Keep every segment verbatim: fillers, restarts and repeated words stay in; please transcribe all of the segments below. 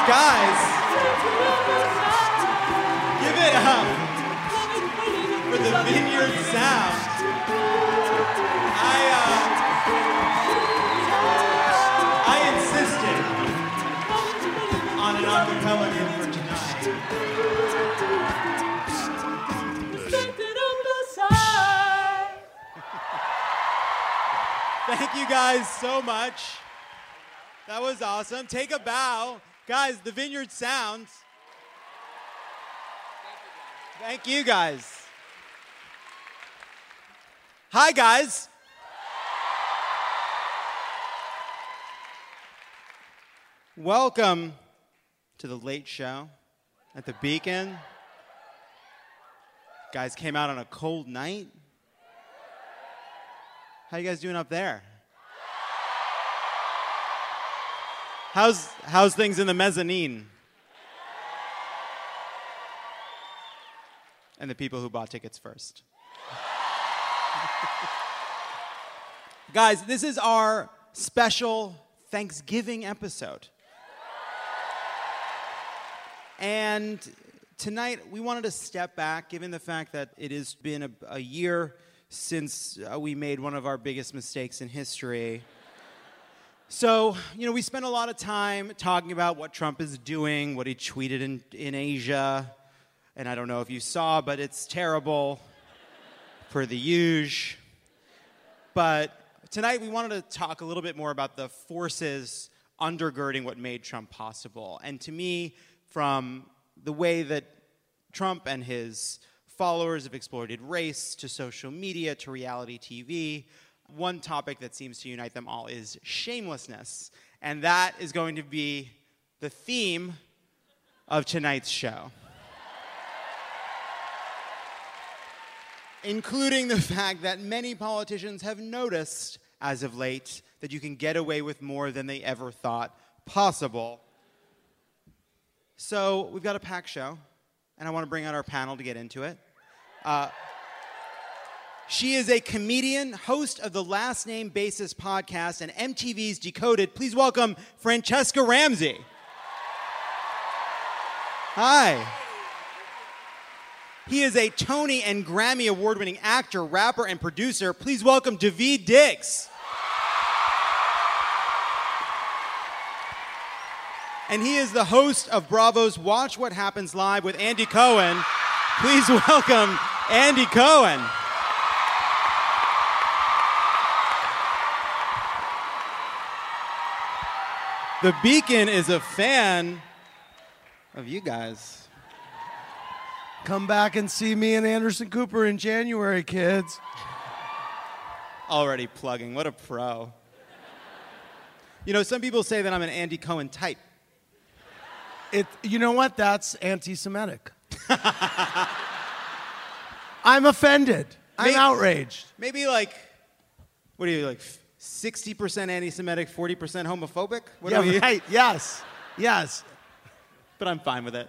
Guys, give it up for the Vineyard Sound. I, uh, I insisted on an acapella name for tonight. Thank you guys so much. That was awesome. Take a bow. Guys, the Vineyard Sounds. Thank you guys. Hi, guys. Welcome to the Late Show at the Beacon. Guys came out on a cold night. How you guys doing up there? How's, how's things in the mezzanine? And the people who bought tickets first. Guys, this is our special Thanksgiving episode. And tonight, we wanted to step back, given the fact that it has been a, a year since uh, we made one of our biggest mistakes in history. So, you know, we spent a lot of time talking about what Trump is doing, what he tweeted in, in Asia. And I don't know if you saw, but it's terrible for the huge. But tonight we wanted to talk a little bit more about the forces undergirding what made Trump possible. And to me, from the way that Trump and his followers have exploited race to social media to reality T V, one topic that seems to unite them all is shamelessness. And that is going to be the theme of tonight's show. Including the fact that many politicians have noticed, as of late, that you can get away with more than they ever thought possible. So we've got a packed show, and I want to bring out our panel to get into it. Uh, she is a comedian, host of the Last Name Basis podcast and M T V's Decoded. Please welcome Franchesca Ramsey. Hi. He is a Tony and Grammy award-winning actor, rapper, and producer. Please welcome Daveed Diggs. And he is the host of Bravo's Watch What Happens Live with Andy Cohen. Please welcome Andy Cohen. The Beacon is a fan of you guys. Come back and see me and Anderson Cooper in January, kids. Already plugging. What a pro. You know, some people say that I'm an Andy Cohen type. It, you know what? That's anti-Semitic. I'm offended. I'm Maybe, outraged. Maybe like, what are you, like sixty percent anti-Semitic, forty percent homophobic? What yeah, are we? right. Yes. Yes. But I'm fine with it.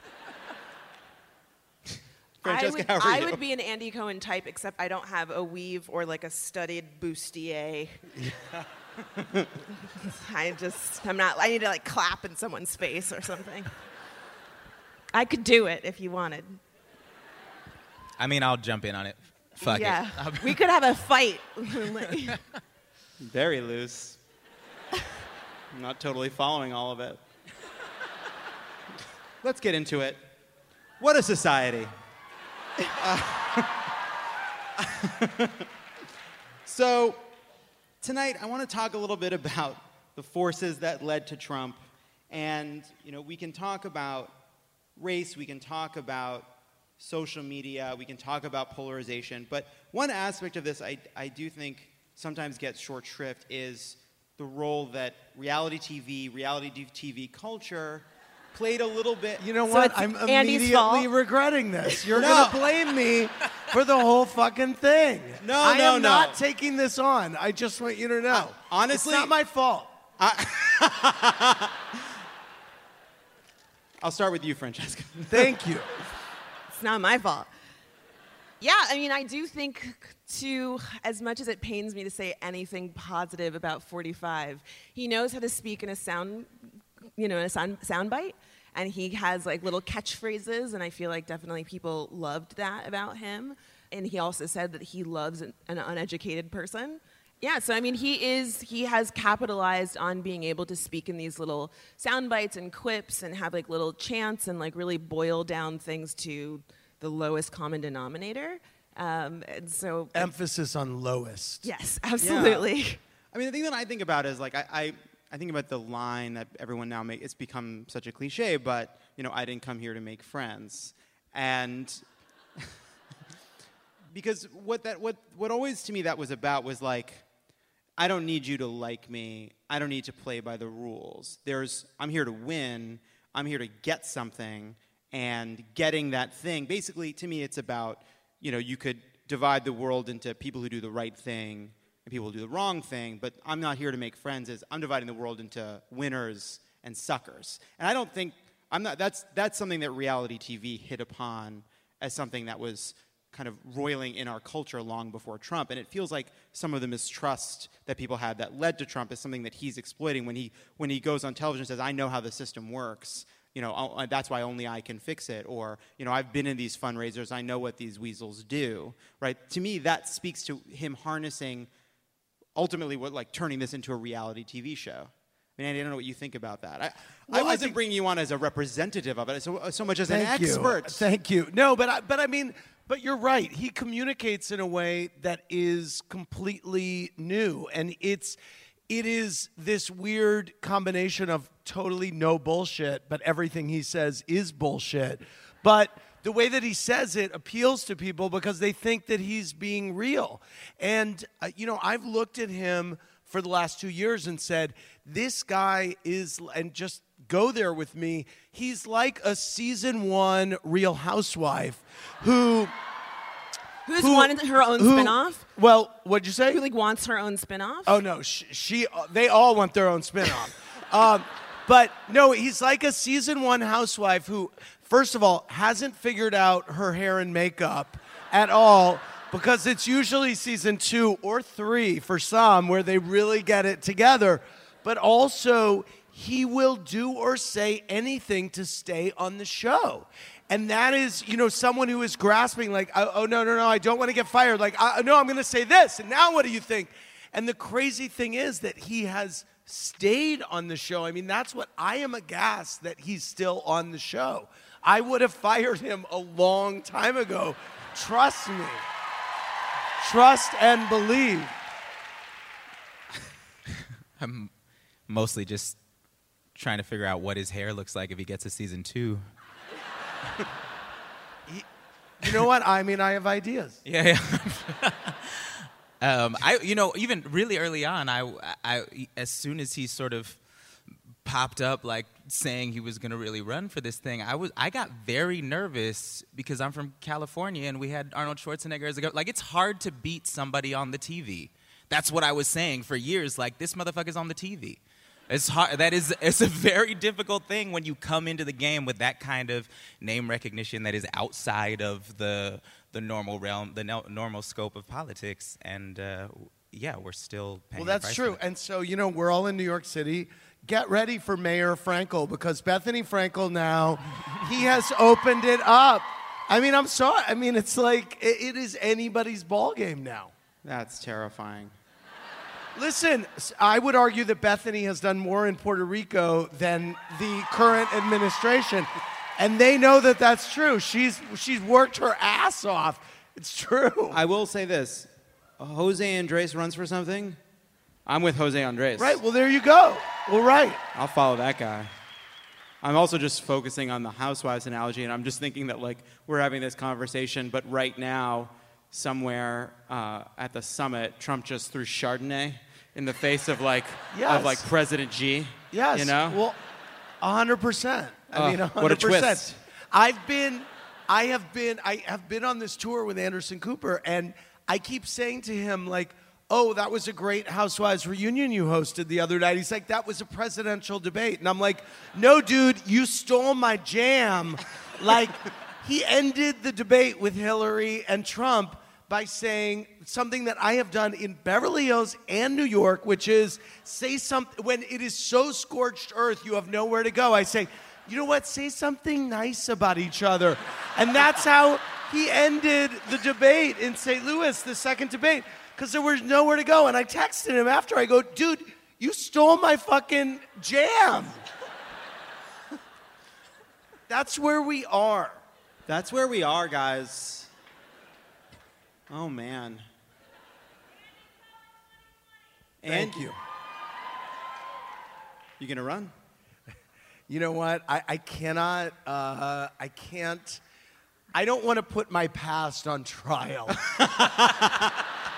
I Franchesca, would, how are I you? would be an Andy Cohen type, except I don't have a weave or like a studied bustier. I just, I'm not, I need to like clap in someone's face or something. I could do it if you wanted. I mean, I'll jump in on it. Fuck yeah. it. We could have a fight. Very loose. I'm not totally following all of it. Let's get into it. What a society. Uh, so, tonight I want to talk a little bit about the forces that led to Trump. And, you know, we can talk about race, we can talk about social media, we can talk about polarization. But one aspect of this I, I do think sometimes gets short shrift is the role that reality T V, reality T V culture played a little bit. You know So what? it's I'm Andy's immediately fault? regretting this. You're No. going to blame me for the whole fucking thing. No, I no, am no. not taking this on. I just want you to know. Uh, honestly- it's not my fault. I'll start with you, Franchesca. Thank you. It's not my fault. Yeah, I mean, I do think, too, as much as it pains me to say anything positive about forty-five, he knows how to speak in a sound you know, a sound soundbite. And he has like little catchphrases, and I feel like definitely people loved that about him. And he also said that he loves an, an uneducated person. Yeah, so I mean, he is, he has capitalized on being able to speak in these little sound bites and quips and have like little chants and like really boil down things to the lowest common denominator. Um, and so Emphasis on lowest. yes, absolutely. Yeah. I mean, the thing that I think about is like I, I, I think about the line that everyone now make. It's become such a cliche, but you know, I didn't come here to make friends, and because what that what what always to me that was about was like, I don't need you to like me. I don't need to play by the rules. There's I'm here to win. I'm here to get something, and getting that thing. Basically, to me, it's about, you know, you could divide the world into people who do the right thing and people who do the wrong thing, but I'm not here to make friends. Is I'm dividing the world into winners and suckers. And I don't think I'm not that's that's something that reality T V hit upon as something that was kind of roiling in our culture long before Trump. And it feels like some of the mistrust that people had that led to Trump is something that he's exploiting when he when he goes on television and says, I know how the system works. You know, I'll, that's why only I can fix it. Or, you know, I've been in these fundraisers. I know what these weasels do, right? To me, that speaks to him harnessing, ultimately, what like turning this into a reality T V show. I mean, Andy, I don't know what you think about that. I, Well, I I wasn't think- bringing you on as a representative of it, so, so much as an Thank you. expert. Thank you. No, but I, but I mean, but you're right. He communicates in a way that is completely new, and it's it is this weird combination of totally no bullshit, but everything he says is bullshit. But the way that he says it appeals to people because they think that he's being real. And uh, you know, I've looked at him for the last two years and said, this guy is, and just go there with me, he's like a season one Real Housewife who... Who's who, wanted her own who- spinoff? Well, what'd you say? Who like wants her own spinoff? Oh, no, she, she they all want their own spinoff. um, but no, he's like a season one housewife who, first of all, hasn't figured out her hair and makeup at all, because it's usually season two or three for some where they really get it together. But also, he will do or say anything to stay on the show. And that is, you know, someone who is grasping like, oh, oh no, no, no, I don't want to get fired. Like, I, no, I'm going to say this. And now what do you think? And the crazy thing is that he has stayed on the show. I mean, that's what I am aghast that he's still on the show. I would have fired him a long time ago. Trust me. Trust and believe. I'm mostly just trying to figure out what his hair looks like if he gets a season two. He, you know what? I mean, I have ideas. Yeah, yeah. um, I, you know, even really early on, I, I, as soon as he sort of popped up, like saying he was going to really run for this thing, I was, I got very nervous because I'm from California and we had Arnold Schwarzenegger as a go. Like, it's hard to beat somebody on the T V. That's what I was saying for years. Like, this motherfucker's on the T V. It's hard. That is, it's a very difficult thing when you come into the game with that kind of name recognition that is outside of the the normal realm, the no, normal scope of politics. And uh, yeah, we're still paying. Well, the that's price true. for it. And so, you know, we're all in New York City. Get ready for Mayor Frankel, because Bethany Frankel now, he has opened it up. I mean, I'm sorry. I mean, it's like, it, it is anybody's ball game now. That's terrifying. Listen, s- I would argue that Bethany has done more in Puerto Rico than the current administration. And they know that that's true. She's she's worked her ass off. It's true. I will say this. Jose Andres runs for something. I'm with Jose Andres. Right, well, there you go. Well, right. I'll follow that guy. I'm also just focusing on the housewives analogy, and I'm just thinking that, like, we're having this conversation, but right now, somewhere uh, at the summit, Trump just threw Chardonnay in the face of, like, Yes. of, like, President G. Yes. You know? Well, one hundred percent. I Oh, mean, one what a hundred percent. twist. I've been, I have been, I have been on this tour with Anderson Cooper, and I keep saying to him, like, oh, that was a great Housewives reunion you hosted the other night. He's like, that was a presidential debate. And I'm like, no, dude, you stole my jam. Like, he ended the debate with Hillary and Trump by saying something that I have done in Beverly Hills and New York, which is say something when it is so scorched earth, you have nowhere to go. I say, you know what? Say something nice about each other. And that's how he ended the debate in Saint Louis, the second debate, because there was nowhere to go. And I texted him after. I go, dude, you stole my fucking jam. That's where we are. That's where we are, guys. Oh, man. Thank and you. You gonna run? You know what? I, I cannot, uh, I can't, I don't want to put my past on trial. I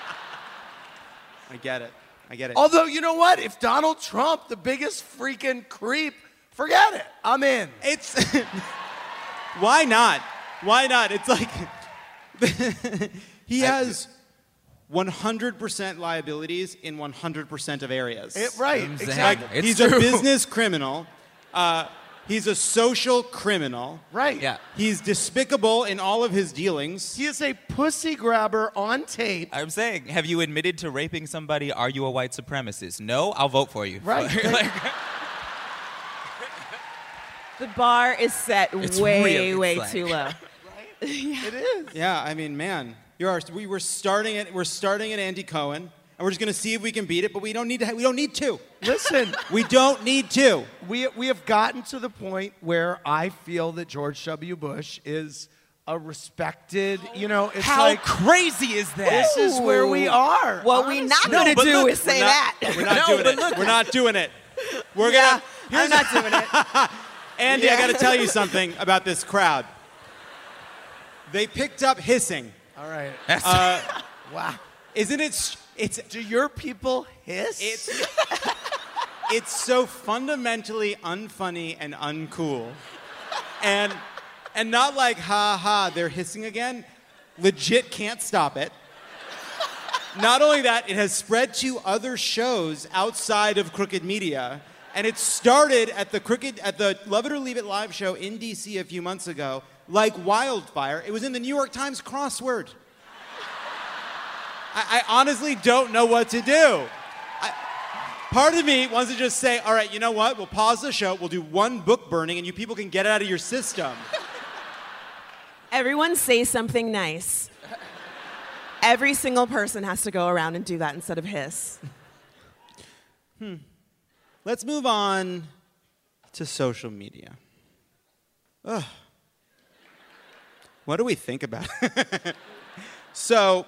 get it. I get it. Although, you know what? If Donald Trump, the biggest freaking creep, forget it. I'm in. It's why not? Why not? It's like he has one hundred percent liabilities in one hundred percent of areas. It, right, Exactly. exactly. It's he's true. a business criminal. Uh, he's a social criminal. Right. Yeah. He's despicable in all of his dealings. He is a pussy grabber on tape. I'm saying, have you admitted to raping somebody? Are you a white supremacist? No, I'll vote for you. Right. Like, The bar is set It's way, really way like- too low. It is. Yeah, I mean, man, you're our, we were starting at we're starting at Andy Cohen, and we're just gonna see if we can beat it. But we don't need to. We don't need to. Listen, We don't need to. we, we have gotten to the point where I feel that George W. Bush is a respected, you know, it's how like, crazy is that? this is where we are. What we're not honestly. No, going to but do look, is say we're not, that. We're not No, doing but it. look- We're not doing it. We're Yeah, gonna. I'm not doing it. Andy, I Yeah. got to tell you something about this crowd. They picked up hissing. All right. That's- Wow. Isn't it? s- It's Do your people hiss? it's it's so fundamentally unfunny and uncool, and and not like ha ha they're hissing again. Legit can't stop it. Not only that, it has spread to other shows outside of Crooked Media, and it started at the Crooked at the Love It or Leave It live show in D C a few months ago, like wildfire. It was in the New York Times crossword. I, I honestly don't know what to do. I, part of me wants to just say, all right, you know what? We'll pause the show. We'll do one book burning, and you people can get it out of your system. Everyone say something nice. Every single person has to go around and do that instead of hiss. Let's move on to social media. Ugh. What do we think about it? So,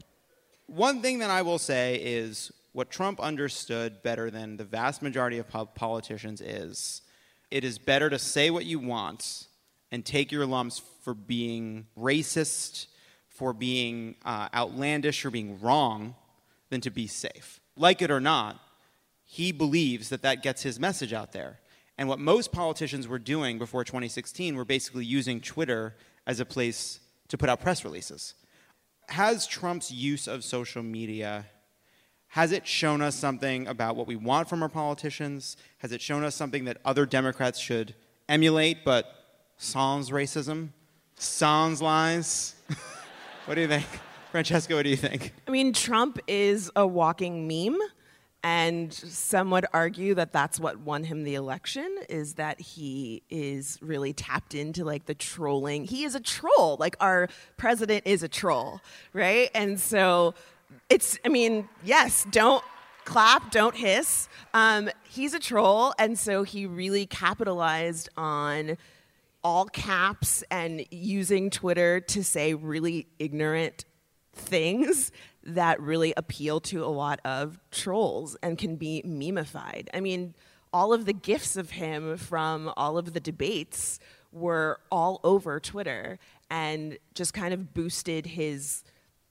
one thing that I will say is what Trump understood better than the vast majority of po- politicians is it is better to say what you want and take your lumps for being racist, for being uh, outlandish, or being wrong than to be safe. Like it or not, he believes that that gets his message out there. And what most politicians were doing before twenty sixteen were basically using Twitter as a place to put out press releases. Has Trump's use of social media, has it shown us something about what we want from our politicians? Has it shown us something that other Democrats should emulate, but sans racism, sans lies? What do you think? Francesca, what do you think? I mean, Trump is a walking meme, and some would argue that that's what won him the election, is that he is really tapped into, like, the trolling. He is a troll. Like, our president is a troll, right? And so it's, I mean, yes, don't clap, don't hiss. Um, he's a troll, and so he really capitalized on all caps and using Twitter to say really ignorant things that really appeal to a lot of trolls and can be memeified. I mean, all of the gifs of him from all of the debates were all over Twitter and just kind of boosted his,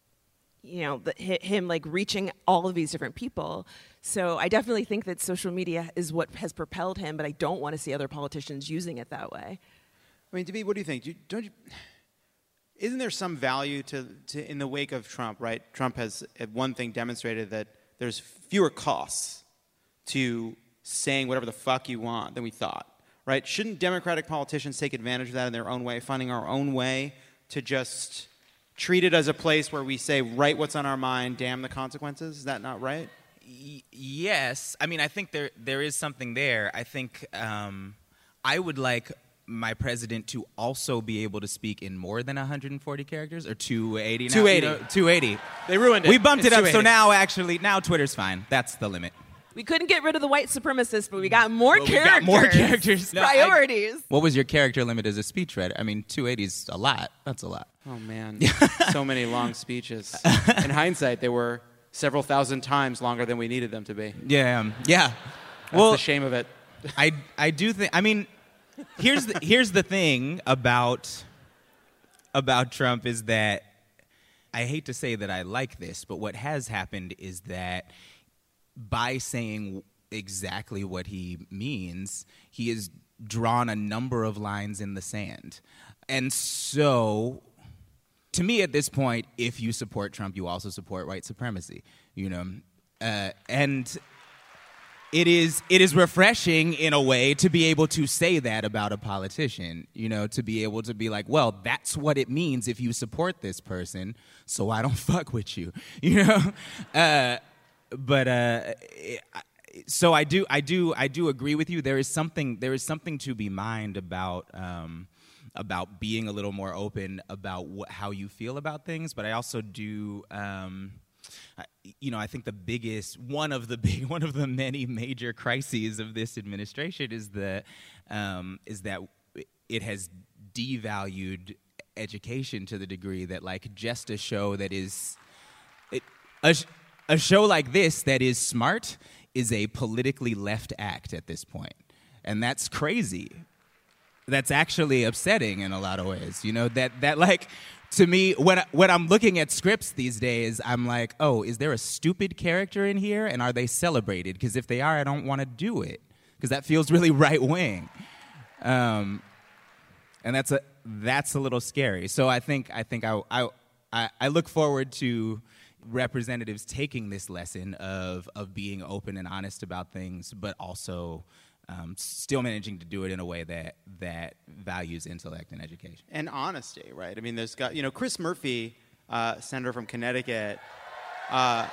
you know, the, hi- him like reaching all of these different people. So I definitely think that social media is what has propelled him, but I don't want to see other politicians using it that way. I mean, David, what do you think? Do you, don't you, isn't there some value to, to in the wake of Trump, right? Trump has, at one thing, demonstrated that there's fewer costs to saying whatever the fuck you want than we thought, right? Shouldn't Democratic politicians take advantage of that in their own way, finding our own way to just treated as a place where we say, write what's on our mind, damn the consequences. Is that not right? Y- yes. I mean, I think there there is something there. I think um, I would like my president to also be able to speak in more than one hundred forty characters, or two eighty now? two eighty. You know, two eighty. They ruined it. We bumped It's it up, so two eighty. now actually, now Twitter's fine. That's the limit. We couldn't get rid of the white supremacists, but we got more Well, we characters. got more characters. No, I- Priorities. What was your character limit as a speechwriter? I mean, two eighty is a lot. That's a lot. Oh, man. So many long speeches. In hindsight, they were several thousand times longer than we needed them to be. Yeah, um, yeah. That's well, the shame of it. I I do think. I mean, here's the here's the thing about about Trump is that I hate to say that I like this, but what has happened is that by saying exactly what he means, he has drawn a number of lines in the sand, and so. To me, at this point, if you support Trump, you also support white supremacy. You know, uh, and it is it is refreshing in a way to be able to say that about a politician. You know, to be able to be like, well, that's what it means if you support this person, so I don't fuck with you. You know, uh, but uh, it, so I do I do I do agree with you. There is something there is something to be mined about. Um, about being a little more open about wh- how you feel about things, but I also do, um, I, you know, I think the biggest, one of the big, one of the many major crises of this administration is the, um, is that it has devalued education to the degree that, like, just a show that is, it, a, sh- a show like this that is smart is a politically left act at this point, and that's crazy. That's actually upsetting in a lot of ways. You know, that, that like, to me, when, I, when I'm looking at scripts these days, I'm like, oh, is there a stupid character in here? And are they celebrated? Because if they are, I don't want to do it. Because that feels really right-wing. Um, and that's a, that's a little scary. So I think, I, think I, I, I look forward to representatives taking this lesson of, of being open and honest about things, but also... Um, still managing to do it in a way that that values intellect and education. And honesty, right? I mean, there's got, you know, Chris Murphy, uh, senator from Connecticut, uh,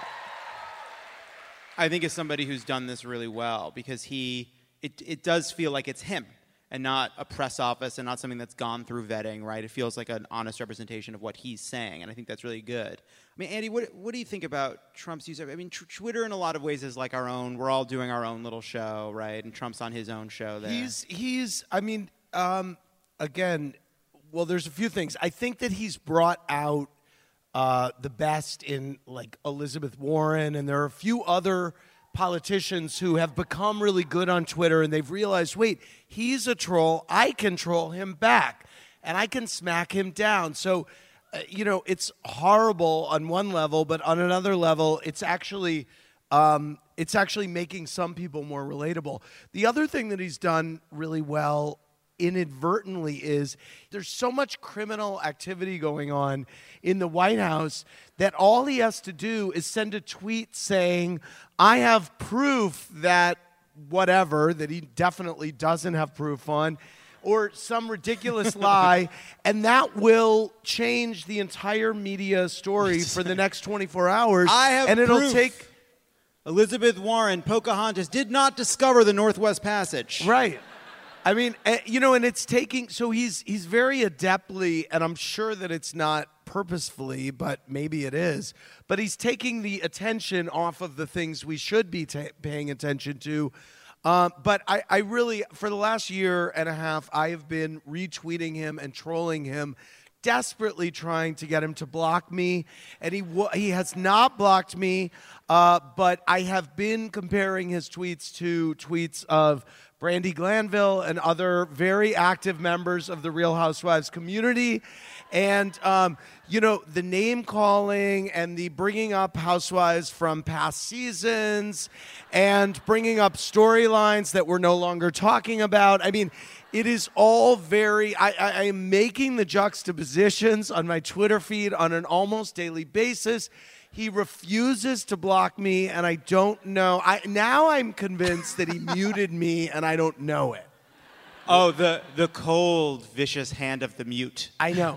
I think is somebody who's done this really well because he, it, it does feel like it's him and not a press office and not something that's gone through vetting, right? It feels like an honest representation of what he's saying, and I think that's really good. I mean, Andy, what what do you think about Trump's use of, I mean, tr- Twitter in a lot of ways is like our own, we're all doing our own little show, right? And Trump's on his own show there. He's, he's I mean, um, again, well, there's a few things. I think that he's brought out uh, the best in, like, Elizabeth Warren, and there are a few other politicians who have become really good on Twitter, and they've realized, wait, he's a troll, I can troll him back, and I can smack him down. So, uh, you know, it's horrible on one level, but on another level, it's actually um, it's actually making some people more relatable. The other thing that he's done really well inadvertently is there's so much criminal activity going on in the White House that all he has to do is send a tweet saying, I have proof that whatever, that he definitely doesn't have proof on, or some ridiculous lie, and that will change the entire media story for the next twenty-four hours. I have and it'll proof. take Elizabeth Warren, Pocahontas, did not discover the Northwest Passage. Right. I mean, uh, you know, and it's taking, so he's he's very adeptly, and I'm sure that it's not purposefully, but maybe it is, but he's taking the attention off of the things we should be ta paying attention to. Um, but I, I really, for the last year and a half, I have been retweeting him and trolling him, desperately trying to get him to block me, and he w he has not blocked me, uh, but I have been comparing his tweets to tweets of Brandi Glanville and other very active members of the Real Housewives community. And, um, you know, the name calling and the bringing up housewives from past seasons and bringing up storylines that we're no longer talking about. I mean, it is all very, I, I, I am making the juxtapositions on my Twitter feed on an almost daily basis. He refuses to block me, and I don't know. I, now I'm convinced that he muted me, and I don't know it. Oh, the, the cold, vicious hand of the mute. I know.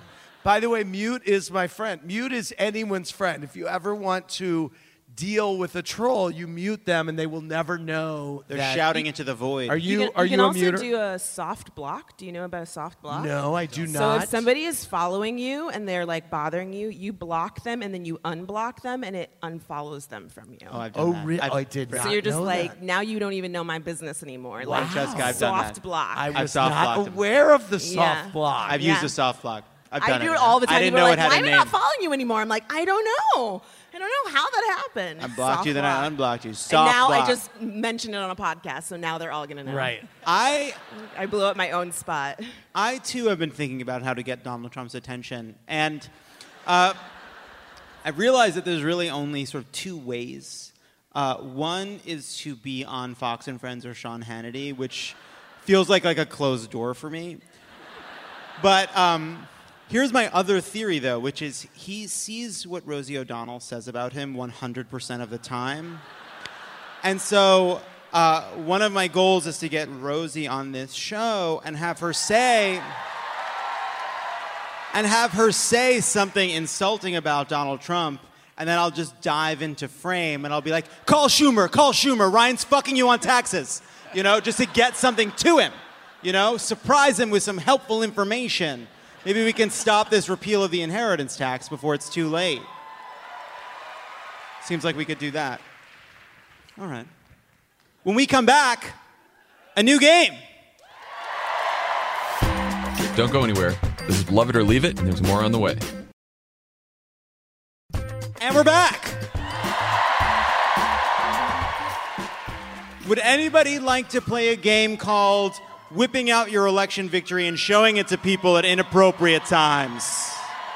By the way, Mute is my friend. Mute is anyone's friend. If you ever want to deal with a troll, you mute them and they will never know. They're that shouting into the void. Are you, You can, are you you, can a also muter? do a soft block. Do you know about a soft block? No, I do So not. if somebody is following you and they're like bothering you, you block them and then you unblock them and it unfollows them from you. Oh, I've done Oh, that. re- I've- I did so not you're just know like, that. now you don't even know my business anymore. Wow. Like, Jessica, I've done soft that. block. I I've was soft not blocked him. aware of the soft Yeah. block. I've Yeah. used a soft block. I've I done do it. it all the time. I didn't People know are it like, had why a am I name. not following you anymore? I'm like, I don't know. I don't know how that happened. I blocked Soft you, then block. I unblocked you. Soft And now block. I just mentioned it on a podcast, so now they're all gonna know. Right. I I blew up my own spot. I too have been thinking about how to get Donald Trump's attention, and uh, I realized that there's really only sort of two ways. Uh, one is to be on Fox and Friends or Sean Hannity, which feels like like a closed door for me. But um, here's my other theory, though, which is he sees what Rosie O'Donnell says about him one hundred percent of the time, and so. Uh, one of my goals is to get Rosie on this show and have her say and have her say something insulting about Donald Trump, and then I'll just dive into frame and I'll be like, call Schumer, call Schumer, Ryan's fucking you on taxes, you know, just to get something to him, you know, surprise him with some helpful information. Maybe we can stop this repeal of the inheritance tax before it's too late. Seems like we could do that. All right. When we come back, a new game. Don't go anywhere. This is Love It or Leave It, and there's more on the way. And we're back. Would anybody like to play a game called Whipping Out Your Election Victory and Showing It to People at Inappropriate Times?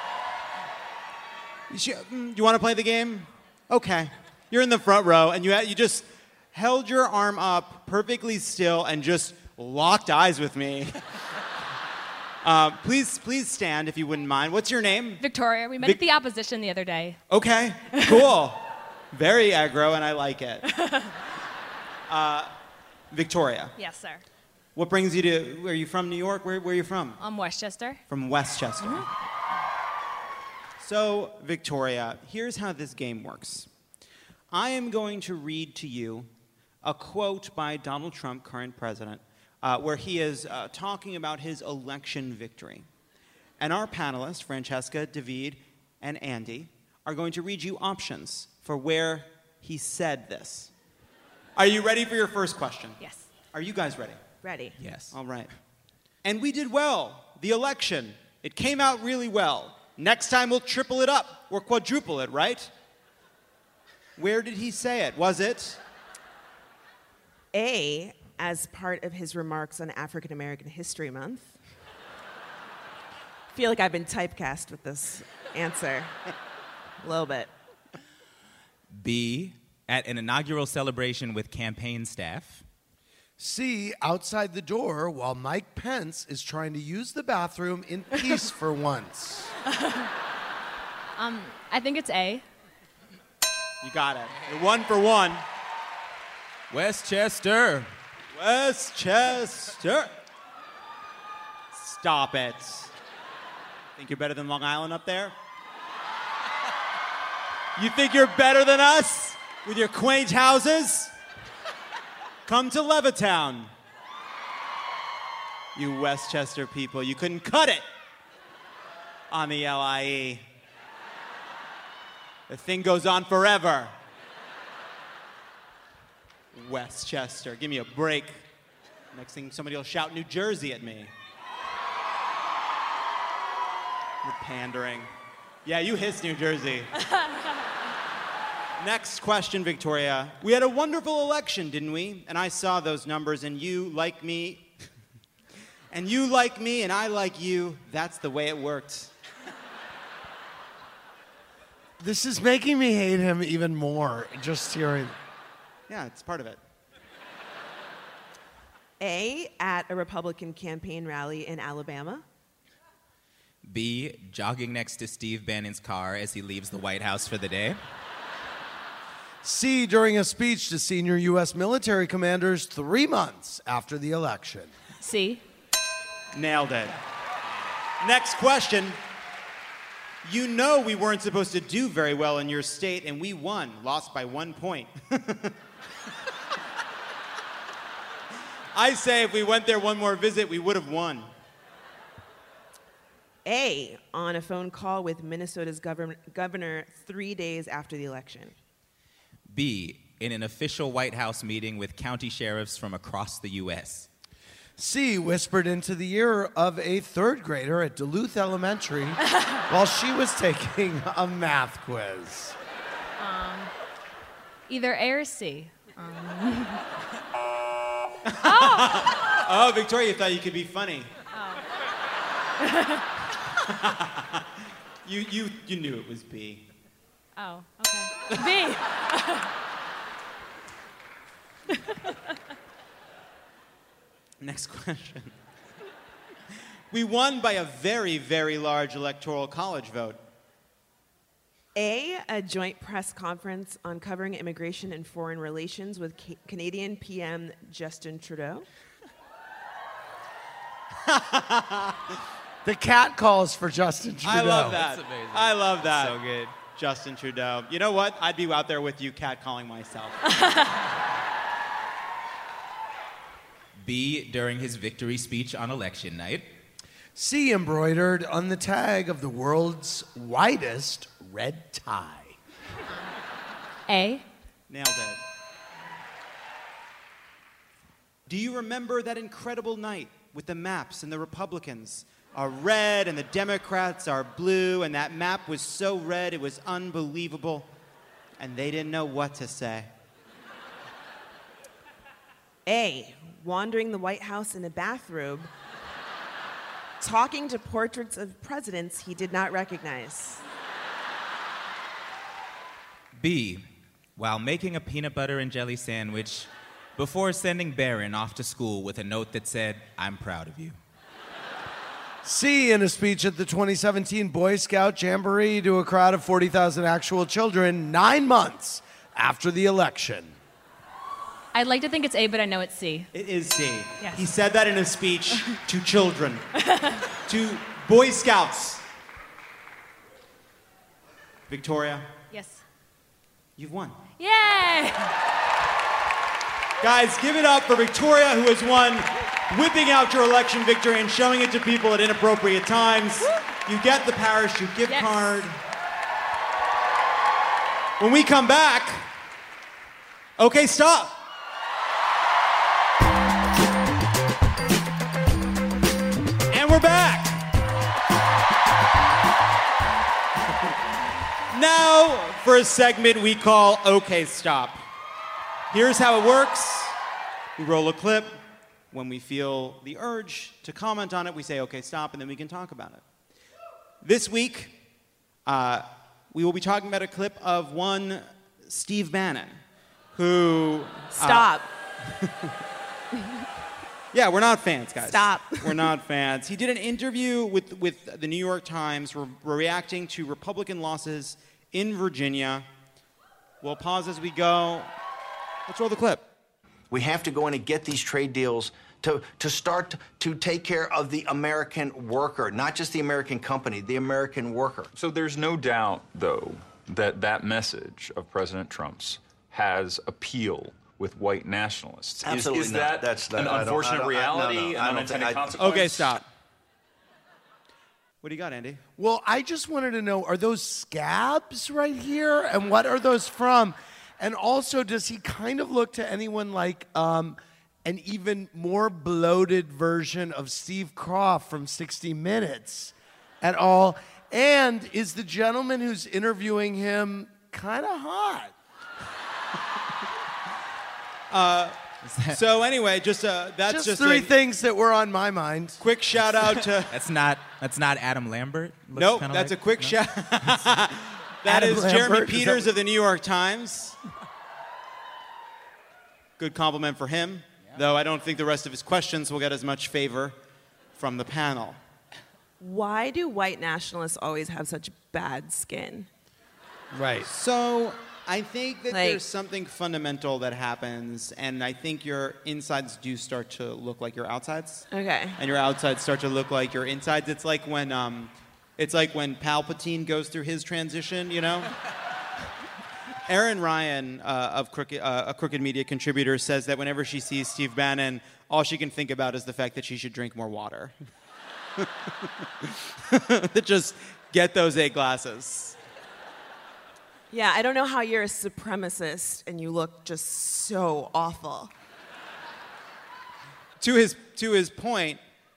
You, sh- mm, you want to play the game? Okay. You're in the front row, and you, ha- you just held your arm up perfectly still and just locked eyes with me. uh, please, please stand if you wouldn't mind. What's your name? Victoria, we met Vic- at the opposition the other day. Okay, cool. Very aggro, and I like it. Uh, Victoria, Yes, sir. what brings you to, are you from New York? Where, where are you from? I'm Westchester. From Westchester. Mm-hmm. So, Victoria, here's how this game works. I am going to read to you a quote by Donald Trump, current president, uh, where he is uh, talking about his election victory. And our panelists, Francesca, David, and Andy, are going to read you options for where he said this. Are you ready for your first question? Yes. Are you guys ready? Ready. Yes. All right. And we did well. The election, it came out really well. Next time we'll triple it up or quadruple it, right? Where did he say it? Was it? A, as part of his remarks on African American History Month. I feel like I've been typecast with this answer. A little bit. B, at an inaugural celebration with campaign staff. C, outside the door while Mike Pence is trying to use the bathroom in peace for once. Um, I think it's A. You got it. You're one for one. Westchester. Westchester. Stop it. Think you're better than Long Island up there? You think you're better than us with your quaint houses? Come to Levittown. You Westchester people, you couldn't cut it on the L I E. The thing goes on forever. Westchester, give me a break. Next thing, somebody will shout New Jersey at me. You're pandering. Yeah, you hissed New Jersey. Next question, Victoria. We had a wonderful election, didn't we? And I saw those numbers, and you, like me, and you like me, and I like you. That's the way it worked. This is making me hate him even more, just hearing. Yeah, it's part of it. A, at a Republican campaign rally in Alabama. B, jogging next to Steve Bannon's car as he leaves the White House for the day. C, during a speech to senior U S military commanders three months after the election. C. Nailed it. Next question. You know we weren't supposed to do very well in your state, and we won, lost by one point. I say if we went there one more visit, we would have won. A, on a phone call with Minnesota's govern- governor three days after the election. B, in an official White House meeting with county sheriffs from across the U S C, whispered into the ear of a third grader at Duluth Elementary while she was taking a math quiz. Um, either A or C. Um. Oh, Victoria, you thought you could be funny. Oh. you, you, you knew it was B. Oh, okay. B. Next question. We won by a very, very large electoral college vote. A, a joint press conference on covering immigration and foreign relations with Ca- Canadian P M Justin Trudeau. The cat calls for Justin Trudeau. I love that. That's amazing. I love that. So good. Justin Trudeau. You know what? I'd be out there with you catcalling myself. B, during his victory speech on election night. C, embroidered on the tag of the world's widest red tie. A. Nailed it. Do you remember that incredible night with the maps and the Republicans are red and the Democrats are blue, and that map was so red it was unbelievable, and they didn't know what to say? A, wandering the White House in a bathrobe, talking to portraits of presidents he did not recognize. B, while making a peanut butter and jelly sandwich before sending Barron off to school with a note that said, "I'm proud of you." C, in a speech at the twenty seventeen Boy Scout Jamboree to a crowd of forty thousand actual children nine months after the election. I'd like to think it's A, but I know it's C. It is C. Yes. He said that in a speech to children, to Boy Scouts. Victoria, Yes. you've won. Yay! Guys, give it up for Victoria, who has won, whipping out your election victory and showing it to people at inappropriate times. You get the parachute gift Yes. card. When we come back, okay, stop. And we're back. Now for a segment we call Okay, Stop. Here's how it works. We roll a clip. When we feel the urge to comment on it, we say, okay, stop, and then we can talk about it. This week, uh, we will be talking about a clip of one Steve Bannon, who... Stop. Uh, yeah, we're not fans, guys. Stop. We're not fans. He did an interview with, with the New York Times re- reacting to Republican losses in Virginia. We'll pause as we go. Let's roll the clip. We have to go in and get these trade deals to, to start to take care of the American worker, not just the American company, the American worker. So there's no doubt, though, that that message of President Trump's has appeal with white nationalists. Absolutely is, is not. that That's an not- I don't- unfortunate I don't- I- no, reality, no, I an don't unintended think I- consequence? Okay, stop. What do you got, Andy? Well, I just wanted to know, are those scabs right here? And what are those from? And also, does he kind of look to anyone like um, an even more bloated version of Steve Kroft from sixty minutes at all? And is the gentleman who's interviewing him kind of hot? So anyway, just uh, that's Just, just, three a things that were on my mind. quick shout out to. That's not that's not Adam Lambert. Looks Nope, kinda that's like- a quick no? shout. That Adam is Lambert, Jeremy is that- Peters of the New York Times. Good compliment for him, though I don't think the rest of his questions will get as much favor from the panel. Why do white nationalists always have such bad skin? Right. So I think that Like- there's something fundamental that happens, and I think your insides do start to look like your outsides, Okay. and your outsides start to look like your insides. It's like when um, It's like when Palpatine goes through his transition, you know? Erin Ryan, uh, of Crooked, uh, a Crooked Media contributor, says that whenever she sees Steve Bannon, all she can think about is the fact that she should drink more water. That just get those eight glasses. Yeah, I don't know how you're a supremacist and you look just so awful. To his to his point,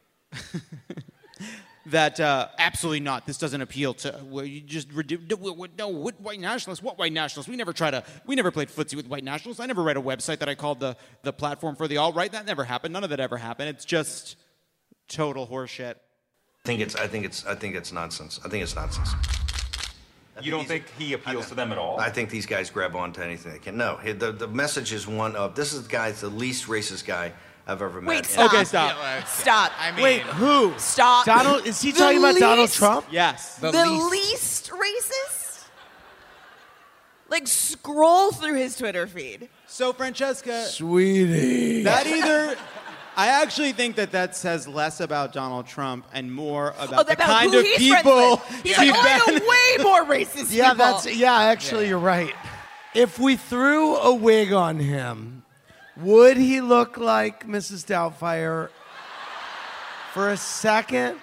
that uh, absolutely not. This doesn't appeal to. Well, you just no. What white nationalists? What white nationalists? We never try to. We never played footsie with white nationalists. I never read a website that I called the the platform for the alt-right. That never happened. None of that ever happened. It's just total horseshit. I think it's. I think it's. I think it's nonsense. I think it's nonsense. You don't think he appeals to them at all? I think these guys grab on to anything they can. No, the the message is one of this is the guy, the least racist guy I've ever met. Wait, stop. Okay, stop. Stop. I mean, Wait, who? Stop. Donald? Is he The talking about Donald least- Trump? Yes. The, The least. least. racist? Like, scroll through his Twitter feed. So Francesca, Sweetie. that either. I actually think that that says less about Donald Trump and more about Oh, the about kind who of he's people. friends with. He's Steve like, oh, I Bannon- know way more racist Yeah, people. that's yeah. Actually, you're right. If we threw a wig on him, would he look like Missus Doubtfire for a second?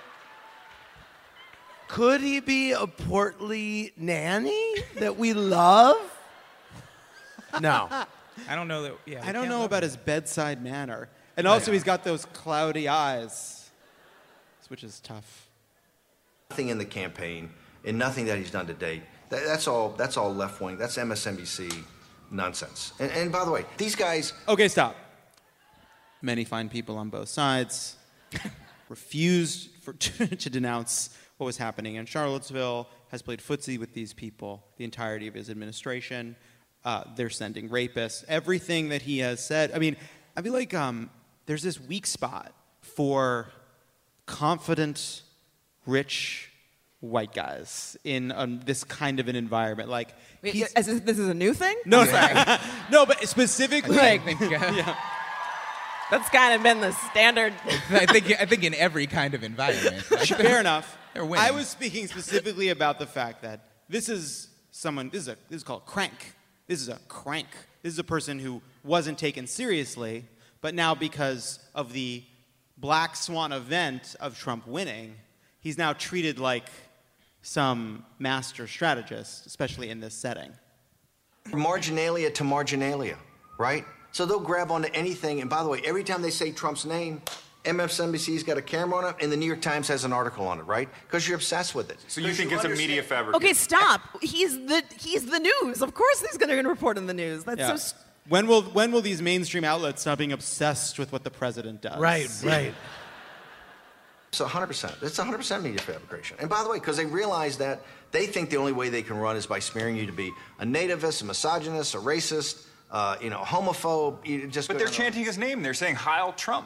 Could he be a portly nanny that we love? No. I don't know that. Yeah, I we don't can't know love about him. his bedside manner. And also, he's got those cloudy eyes, which is tough. Nothing in the campaign and nothing that he's done to date. That, that's all. That's all left wing. That's M S N B C nonsense. And, and by the way, these guys. Okay, stop. Many fine people on both sides refused for, to denounce what was happening in Charlottesville, has played footsie with these people the entirety of his administration. Uh, they're sending rapists. Everything that he has said. I mean, I feel like um, there's this weak spot for confident, rich white guys in um, this kind of an environment. Like, Wait, he's- is this, this is a new thing? no, no, but specifically, I think, uh, That's kind of been the standard. I think I think in every kind of environment. Like, fair enough. They're winning. I was speaking specifically about the fact that this is someone. This is a. This is called crank. This is a crank. This is a person who wasn't taken seriously, but now because of the black swan event of Trump winning, he's now treated like some master strategist, especially in this setting. Marginalia to marginalia, right? So they'll grab onto anything. And by the way, every time they say Trump's name, M S N B C's got a camera on it, and the New York Times has an article on it, right? Because you're obsessed with it. So you 'Cause think it's a understand- media fabrication? Okay, stop. He's the he's the news. Of course he's going to report in the news. That's Yeah. so... St- When will when will these mainstream outlets stop being obsessed with what the president does? Right, right. It's one hundred percent. It's one hundred percent media fabrication. And by the way, because they realize that they think the only way they can run is by smearing you to be a nativist, a misogynist, a racist, uh, you know, a homophobe. You just But go they're down chanting his name. They're saying Heil Trump.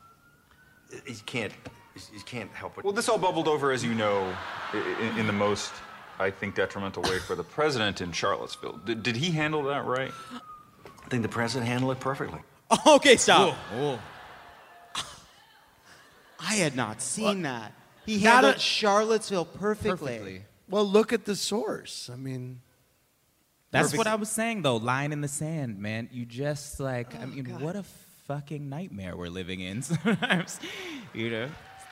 the- You can't. You can't help it. Well, this all bubbled over, as you know, in, in the most, I think, detrimental way for the president in Charlottesville. Did, did he handle that right? I think the president handled it perfectly. Okay, stop. I had not seen that. He Not handled a- Charlottesville perfectly. perfectly. Well, look at the source. I mean, That's Perfect. what I was saying, though. Line in the sand, man. You just like, I mean, what a fucking nightmare we're living in sometimes, you know?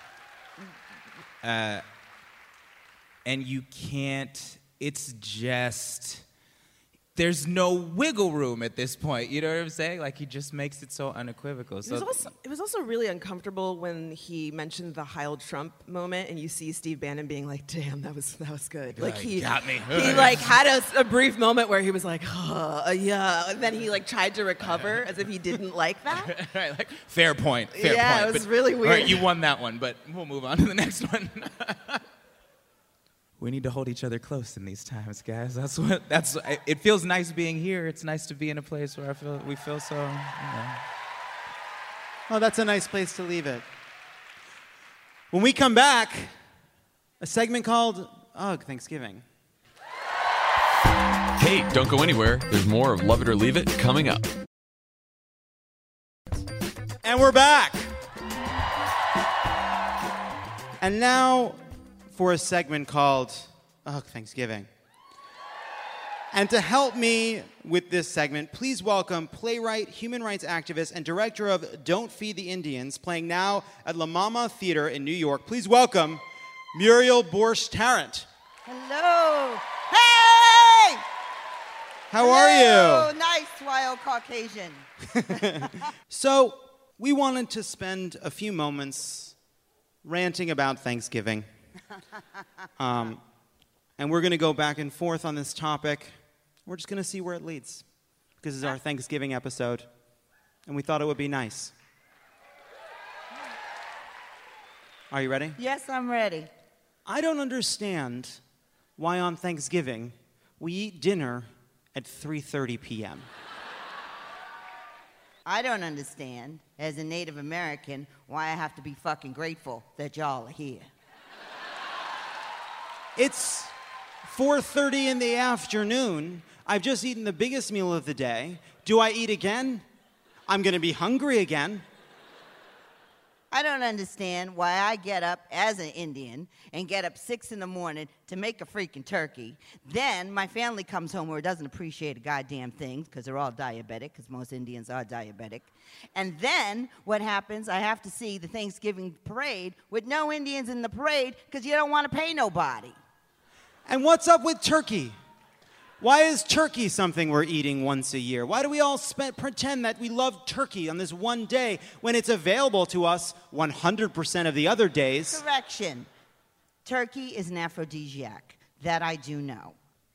Uh, and you can't, it's just, there's no wiggle room at this point. You know what I'm saying? Like, he just makes it so unequivocal. It So was, also, it was also really uncomfortable when he mentioned the Heil Trump moment, and you see Steve Bannon being like, "Damn, that was that was good." Like he got me. he like had a, a brief moment where he was like, "Uh, yeah," and then he like tried to recover as if he didn't like that. right, like, fair point, fair Yeah, point. it was really All right, weird. you won that one, but we'll move on to the next one. We need to hold each other close in these times, guys. That's what. That's. It feels nice being here. It's nice to be in a place where I feel we feel so. You know. Oh, that's a nice place to leave it. When we come back, a segment called Ugh, Thanksgiving. Hey, don't go anywhere. There's more of Love It or Leave It coming up. And we're back. And now for a segment called Ugh, Thanksgiving. And to help me with this segment, please welcome playwright, human rights activist, and director of Don't Feed the Indians, playing now at La Mama Theater in New York. Please welcome Muriel Borscht Tarrant. Hello. Hey! How Hello. are you? Nice, wild Caucasian. So, we wanted to spend a few moments ranting about Thanksgiving. Um, and we're going to go back and forth on this topic. We're just going to see where it leads, because it's our Thanksgiving episode, and we thought it would be nice. Are you ready? Yes, I'm ready. I don't understand why on Thanksgiving we eat dinner at three thirty p.m. I don't understand, as a Native American, why I have to be fucking grateful that y'all are here. It's four thirty in the afternoon. I've just eaten the biggest meal of the day. Do I eat again? I'm going to be hungry again. I don't understand why I get up as an Indian and get up six in the morning to make a freaking turkey. Then my family comes home where it doesn't appreciate a goddamn thing because they're all diabetic, because most Indians are diabetic. And then what happens, I have to see the Thanksgiving parade with no Indians in the parade because you don't want to pay nobody. And what's up with turkey? Why is turkey something we're eating once a year? Why do we all spe- pretend that we love turkey on this one day when it's available to us one hundred percent of the other days? Correction. Turkey is an aphrodisiac. That I do know.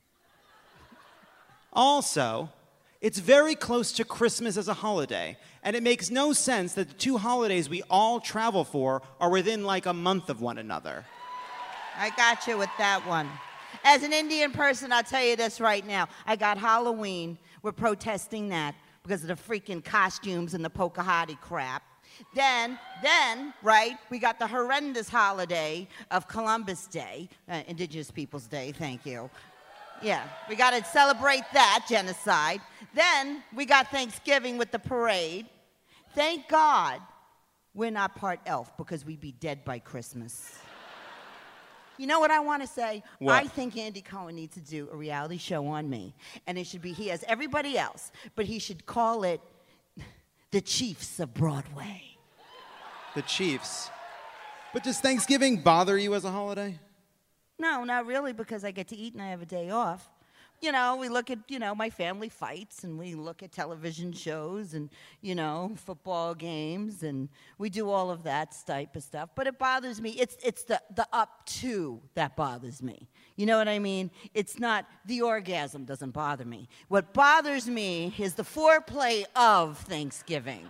Also, it's very close to Christmas as a holiday, and it makes no sense that the two holidays we all travel for are within like a month of one another. I got you with that one. As an Indian person, I'll tell you this right now. I got Halloween. We're protesting that because of the freaking costumes and the Pocahontas crap. Then, then, right, we got the horrendous holiday of Columbus Day, uh, Indigenous Peoples Day, thank you. Yeah, we got to celebrate that genocide. Then we got Thanksgiving with the parade. Thank God we're not part elf because we'd be dead by Christmas. You know what I want to say? What? I think Andy Cohen needs to do a reality show on me. And it should be he as everybody else, but he should call it The Chiefs of Broadway. The Chiefs. But does Thanksgiving bother you as a holiday? No, not really, because I get to eat and I have a day off. You know, we look at, you know, my family fights, and we look at television shows and, you know, football games, and we do all of that type of stuff. But it bothers me. It's it's the, the up to that bothers me. You know what I mean? It's not, the orgasm doesn't bother me. What bothers me is the foreplay of Thanksgiving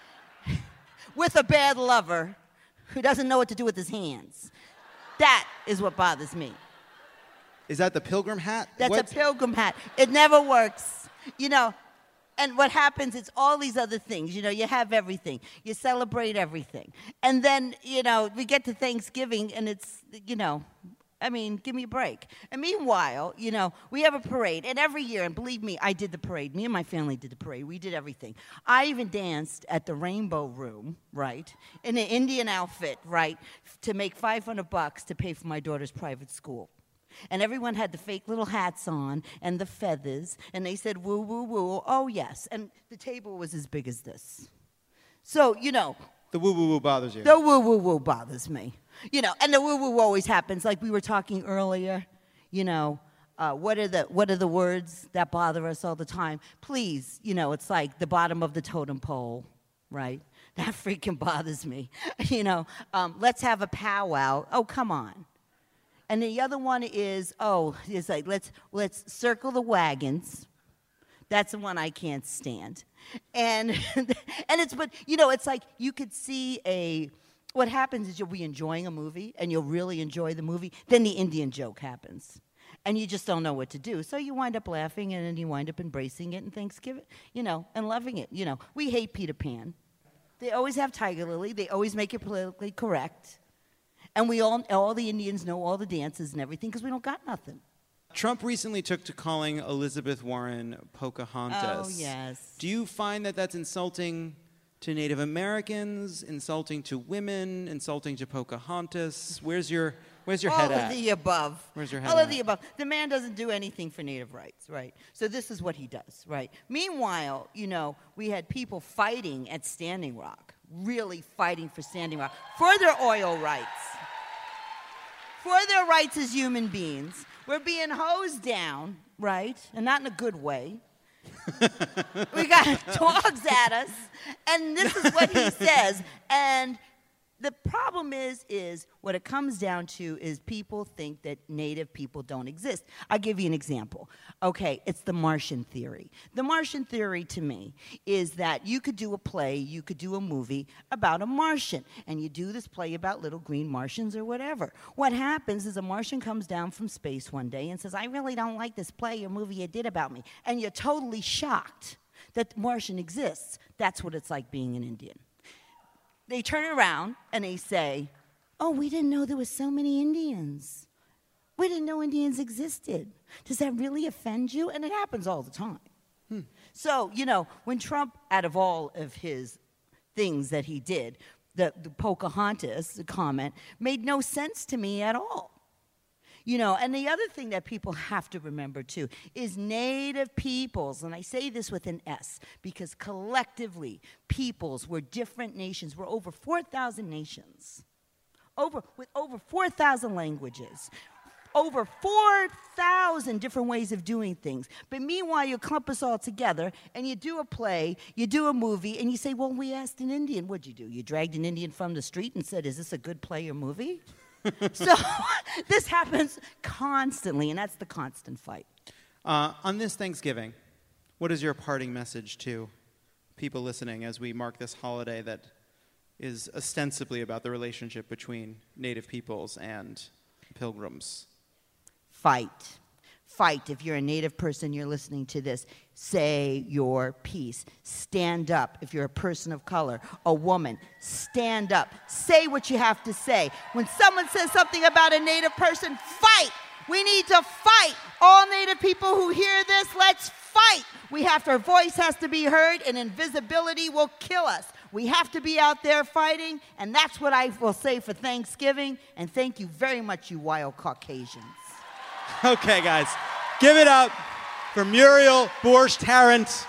with a bad lover who doesn't know what to do with his hands. That is what bothers me. Is that the pilgrim hat? That's What- a pilgrim hat. It never works. You know, and what happens is all these other things. You know, you have everything. You celebrate everything. And then, you know, we get to Thanksgiving and it's, you know, I mean, give me a break. And meanwhile, you know, we have a parade. And every year, and believe me, I did the parade. Me and my family did the parade. We did everything. I even danced at the Rainbow Room, right, in an Indian outfit, right, to make five hundred bucks to pay for my daughter's private school. And everyone had the fake little hats on and the feathers, and they said, woo, woo, woo, oh, yes. And the table was as big as this. So, you know. The woo-woo-woo bothers you. The woo-woo-woo bothers me. You know, and the woo-woo always happens. Like we were talking earlier, you know, uh, what are the what are the words that bother us all the time? Please, you know, it's like the bottom of the totem pole, right? That freaking bothers me. You know, um, let's have a powwow. Oh, come on. And the other one is, oh, it's like, let's let's circle the wagons. That's the one I can't stand. And and it's, but, you know, it's like you could see a, what happens is you'll be enjoying a movie, and you'll really enjoy the movie. Then the Indian joke happens. And you just don't know what to do. So you wind up laughing, and then you wind up embracing it and Thanksgiving, you know, and loving it. You know, we hate Peter Pan. They always have Tiger Lily. They always make it politically correct. And we all, all the Indians know all the dances and everything because we don't got nothing. Trump recently took to calling Elizabeth Warren Pocahontas. Oh, yes. Do you find that that's insulting to Native Americans, insulting to women, insulting to Pocahontas? Where's your Where's your All head of at? the above. Where's your head All at? of the above. The man doesn't do anything for Native rights, right? So this is what he does, right? Meanwhile, you know, we had people fighting at Standing Rock, really fighting for Standing Rock, for their oil rights, for their rights as human beings. We're being hosed down, right? And not in a good way. We got dogs at us, and this is what he says. And the problem is, is what it comes down to is people think that Native people don't exist. I'll give you an example. Okay, it's the Martian theory. The Martian theory to me is that you could do a play, you could do a movie about a Martian, and you do this play about little green Martians or whatever. What happens is a Martian comes down from space one day and says, I really don't like this play or movie you did about me. And you're totally shocked that the Martian exists. That's what it's like being an Indian. They turn around and they say, oh, we didn't know there were so many Indians. We didn't know Indians existed. Does that really offend you? And it happens all the time. Hmm. So, you know, when Trump, out of all of his things that he did, the, the Pocahontas the comment made no sense to me at all. You know, and the other thing that people have to remember, too, is Native peoples, and I say this with an S, because collectively, peoples were different nations. We're over four thousand nations, over, with over four thousand languages, over four thousand different ways of doing things. But meanwhile, you clump us all together, and you do a play, you do a movie, and you say, well, we asked an Indian. What'd you do? You dragged an Indian from the street and said, is this a good play or movie? So this happens constantly, and that's the constant fight. Uh, on this Thanksgiving, what is your parting message to people listening as we mark this holiday that is ostensibly about the relationship between Native peoples and pilgrims? Fight. Fight. If you're a Native person, you're listening to this, say your piece. Stand up. If you're a person of color, a woman, stand up. Say what you have to say. When someone says something about a Native person, fight. We need to fight. All Native people who hear this, let's fight. We have to, our voice has to be heard, and invisibility will kill us. We have to be out there fighting, and that's what I will say for Thanksgiving. And thank you very much, you wild Caucasians. Okay, guys, give it up for Muriel Bourge Tarrant.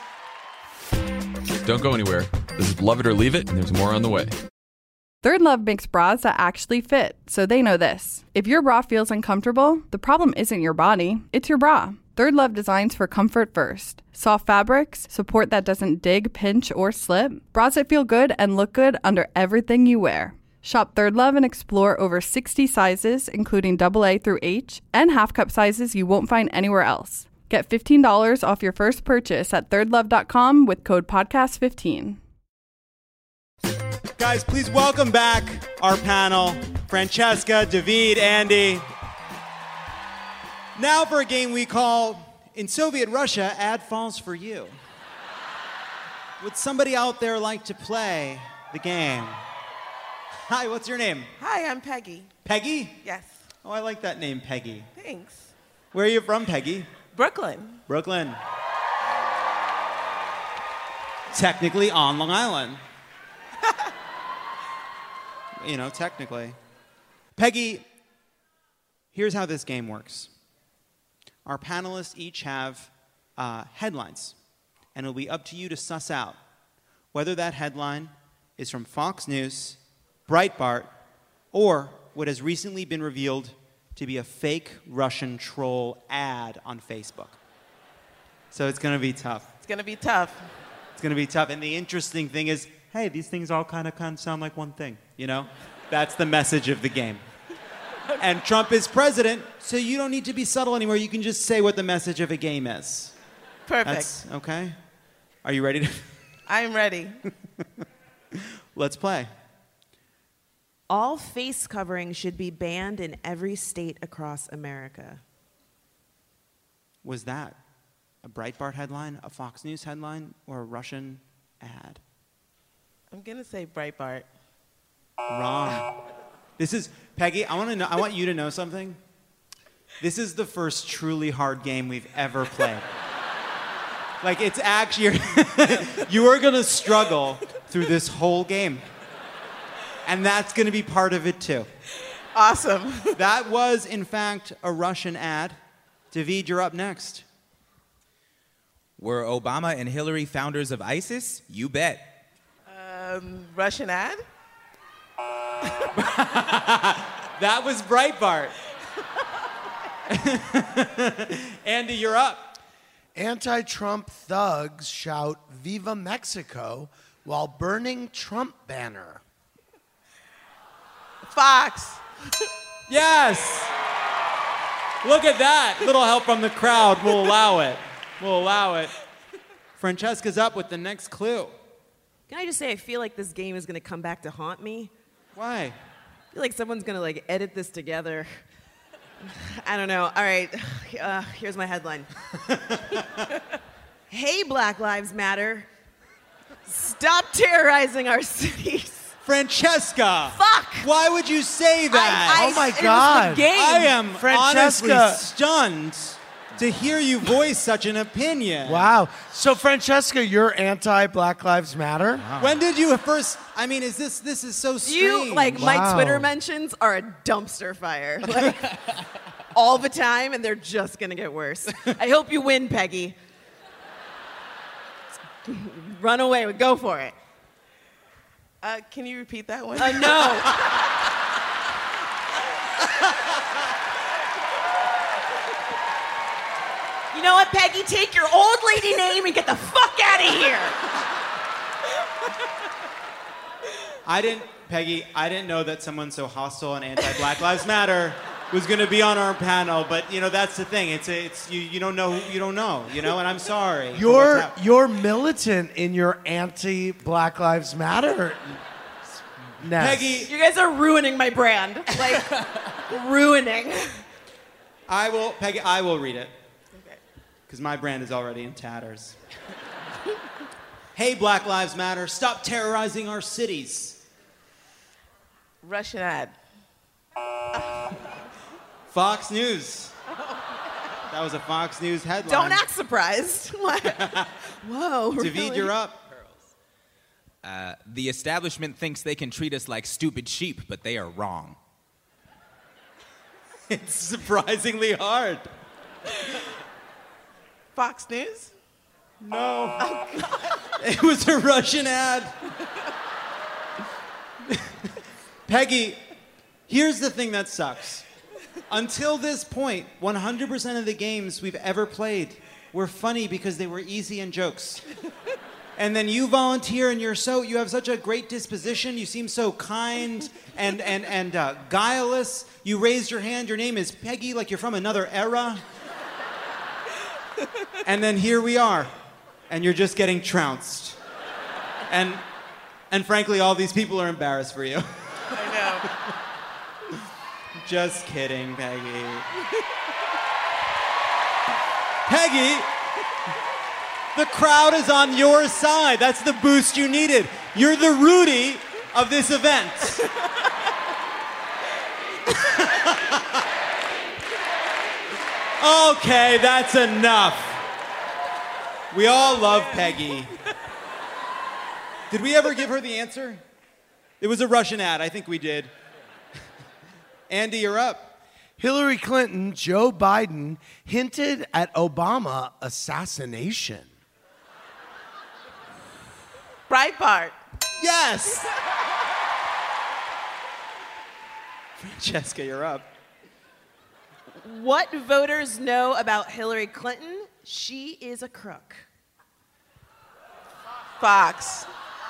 Don't go anywhere. This is Love It or Leave It, and there's more on the way. Third Love makes bras that actually fit, so they know this. If your bra feels uncomfortable, the problem isn't your body, it's your bra. Third Love designs for comfort first. Soft fabrics, support that doesn't dig, pinch, or slip. Bras that feel good and look good under everything you wear. Shop Third Love and explore over sixty sizes, including double A through H, and half-cup sizes you won't find anywhere else. Get fifteen dollars off your first purchase at third love dot com with code podcast fifteen. Guys, please welcome back our panel, Francesca, David, Andy. Now for a game we call, in Soviet Russia, Ad Falls for You. Would somebody out there like to play the game? Hi, what's your name? Hi, I'm Peggy. Peggy? Yes. Oh, I like that name, Peggy. Thanks. Where are you from, Peggy? Brooklyn. Brooklyn. Technically on Long Island. You know, technically. Peggy, here's how this game works. Our panelists each have uh, headlines, and it'll be up to you to suss out whether that headline is from Fox News, Breitbart, or what has recently been revealed to be a fake Russian troll ad on Facebook. So it's going to be tough. It's going to be tough. It's going to be tough. And the interesting thing is, hey, these things all kind of kind of sound like one thing, you know? That's the message of the game. And Trump is president, so you don't need to be subtle anymore. You can just say what the message of a game is. Perfect. That's okay? Are you ready to... I'm ready. Let's play. All face coverings should be banned in every state across America. Was that a Breitbart headline, a Fox News headline, or a Russian ad? I'm going to say Breitbart. Wrong. This is, Peggy, I want to know, I want you to know something. This is the first truly hard game we've ever played. Like, it's actually, you are going to struggle through this whole game. And that's going to be part of it, too. Awesome. That was, in fact, a Russian ad. David, you're up next. Were Obama and Hillary founders of ISIS? You bet. Um, Russian ad? That was Breitbart. Andy, you're up. Anti-Trump thugs shout "Viva Mexico" while burning Trump banner. Fox. Yes. Look at that. Little help from the crowd. We'll allow it. We'll allow it. Francesca's up with the next clue. Can I just say, I feel like this game is going to come back to haunt me. Why? I feel like someone's going to like edit this together. I don't know. All right. Uh, here's my headline. Hey, Black Lives Matter. Stop terrorizing our cities. Francesca. Fuck. Why would you say that? I- I- Oh my it was the God. game. I am Francesca. honestly stunned to hear you voice such an opinion. Wow. So, Francesca, you're anti-Black Lives Matter? When did you first? I mean, is this this is so strange? You, like, my Wow. Twitter mentions are a dumpster fire. Like, all the time, and they're just going to get worse. I hope you win, Peggy. Run away. Go for it. Uh, can you repeat that one? Uh, no. You know what, Peggy? Take your old lady name and get the fuck out of here. I didn't, Peggy. I didn't know that someone so hostile and anti-Black Lives Matter was going to be on our panel. But you know, that's the thing. It's a, it's you. You don't know. who- You don't know. You know, and I'm sorry. for what's You're hap- you're militant in your anti-Black Lives Matter. Peggy. You guys are ruining my brand. Like, ruining. I will, Peggy. I will read it. Because my brand is already in tatters. Hey, Black Lives Matter, stop terrorizing our cities. Russian ad. Fox News. That was a Fox News headline. Don't act surprised. Whoa, David, really? you're up. Uh, the establishment thinks they can treat us like stupid sheep, but they are wrong. It's surprisingly hard. Fox News? No. Oh, it was a Russian ad. Peggy, here's the thing that sucks. Until this point, one hundred percent of the games we've ever played were funny because they were easy and jokes. And then you volunteer and you're so, you have such a great disposition. You seem so kind and, and, and uh, guileless. You raised your hand. Your name is Peggy, like you're from another era. And then here we are, and you're just getting trounced. And, and frankly, all these people are embarrassed for you. I know. Just kidding, Peggy. Peggy, the crowd is on your side. That's the boost you needed. You're the Rudy of this event. Okay, that's enough. We all love Peggy. Did we ever give her the answer? It was a Russian ad. I think we did. Andy, you're up. Hillary Clinton, Joe Biden hinted at Obama assassination. Breitbart. Yes! Francesca, you're up. What voters know about Hillary Clinton? She is a crook. Fox.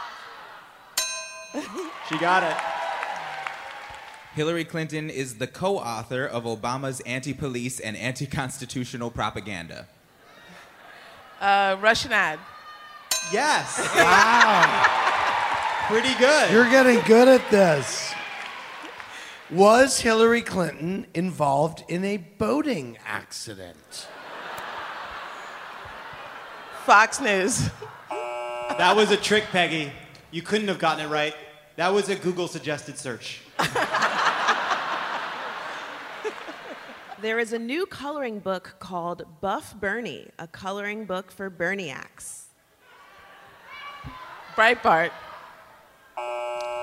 She got it. Hillary Clinton is the co-author of Obama's anti-police and anti-constitutional propaganda. Uh, Russian ad. Yes. Wow. Pretty good. You're getting good at this. Was Hillary Clinton involved in a boating accident? Fox News. That was a trick, Peggy. You couldn't have gotten it right. That was a Google suggested search. There is a new coloring book called Buff Bernie, a coloring book for Berniacs. Breitbart.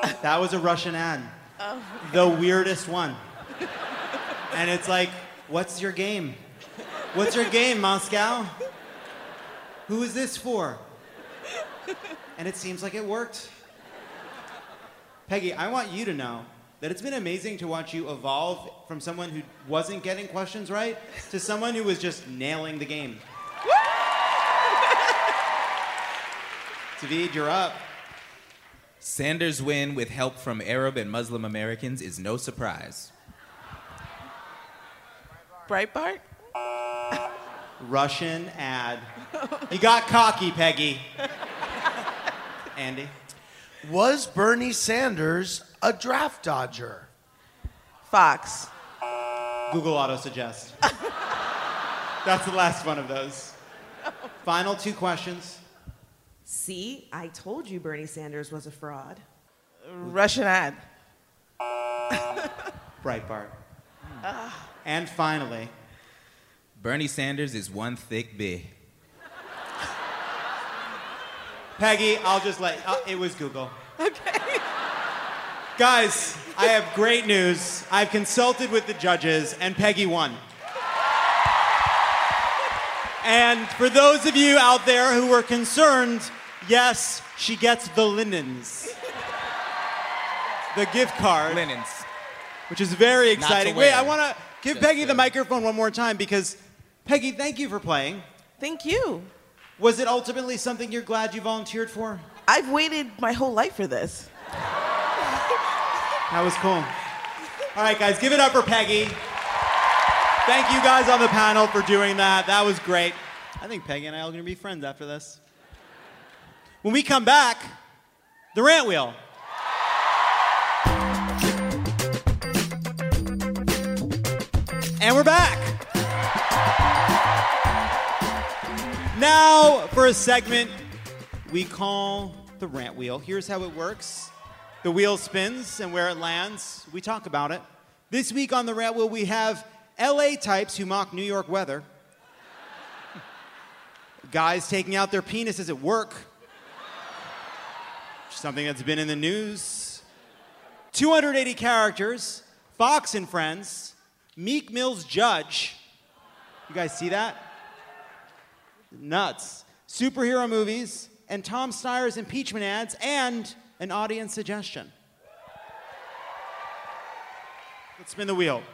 That was a Russian ad. Oh. The weirdest one. And it's like, what's your game? What's your game, Moscow? Who is this for? And it seems like it worked. Peggy, I want you to know that it's been amazing to watch you evolve from someone who wasn't getting questions right to someone who was just nailing the game. David, you're up. Sanders' win with help from Arab and Muslim Americans is no surprise. Breitbart? Russian ad. You got cocky, Peggy. Andy? Was Bernie Sanders a draft dodger? Fox. Google auto-suggest. That's the last one of those. Final two questions. See, I told you Bernie Sanders was a fraud. Russian ad. Breitbart. And finally, Bernie Sanders is one thick B. Peggy, I'll just let, uh, it was Google. Okay. Guys, I have great news. I've consulted with the judges, and Peggy won. And for those of you out there who were concerned, yes, she gets the linens. The gift card. Linens. Which is very exciting. Wait, I want to give Just Peggy so. the microphone one more time because, Peggy, thank you for playing. Thank you. Was it ultimately something you're glad you volunteered for? I've waited my whole life for this. That was cool. All right, guys, give it up for Peggy. Thank you guys on the panel for doing that. That was great. I think Peggy and I are going to be friends after this. When we come back, the rant wheel. And we're back. Now for a segment we call the rant wheel. Here's how it works. The wheel spins, and where it lands, we talk about it. This week on the rant wheel, we have L A types who mock New York weather. Guys taking out their penises at work. Something that's been in the news. two hundred eighty characters, Fox and Friends, Meek Mill's Judge. You guys see that? Nuts. Superhero movies, and Tom Steyer's impeachment ads, and an audience suggestion. Let's spin the wheel.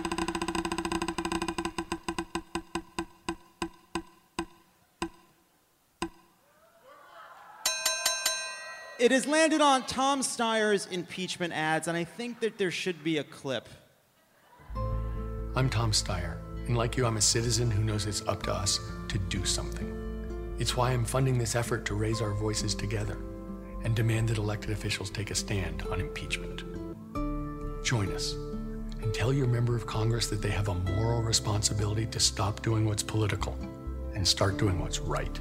It has landed on Tom Steyer's impeachment ads, and I think that there should be a clip. I'm Tom Steyer, and like you, I'm a citizen who knows it's up to us to do something. It's why I'm funding this effort to raise our voices together and demand that elected officials take a stand on impeachment. Join us and tell your member of Congress that they have a moral responsibility to stop doing what's political and start doing what's right.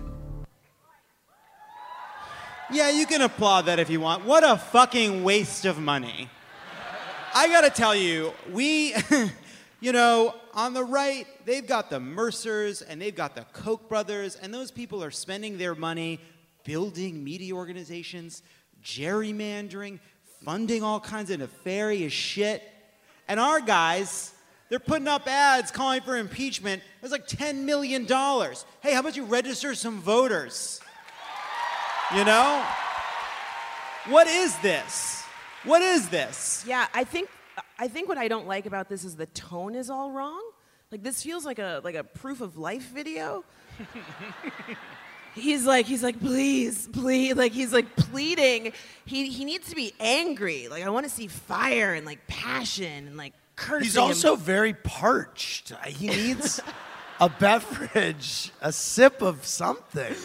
Yeah, you can applaud that if you want. What a fucking waste of money. I gotta tell you, we, you know, on the right, they've got the Mercers and they've got the Koch brothers, and those people are spending their money building media organizations, gerrymandering, funding all kinds of nefarious shit. And our guys, they're putting up ads calling for impeachment. It's like ten million dollars. Hey, how about you register some voters? You know? What is this? What is this? Yeah, I think I think what I don't like about this is the tone is all wrong. Like this feels like a like a proof of life video. He's like he's like please, please, like he's like pleading. He he needs to be angry. Like I want to see fire and like passion and like cursing. He's also and... very parched. He needs a beverage, a sip of something.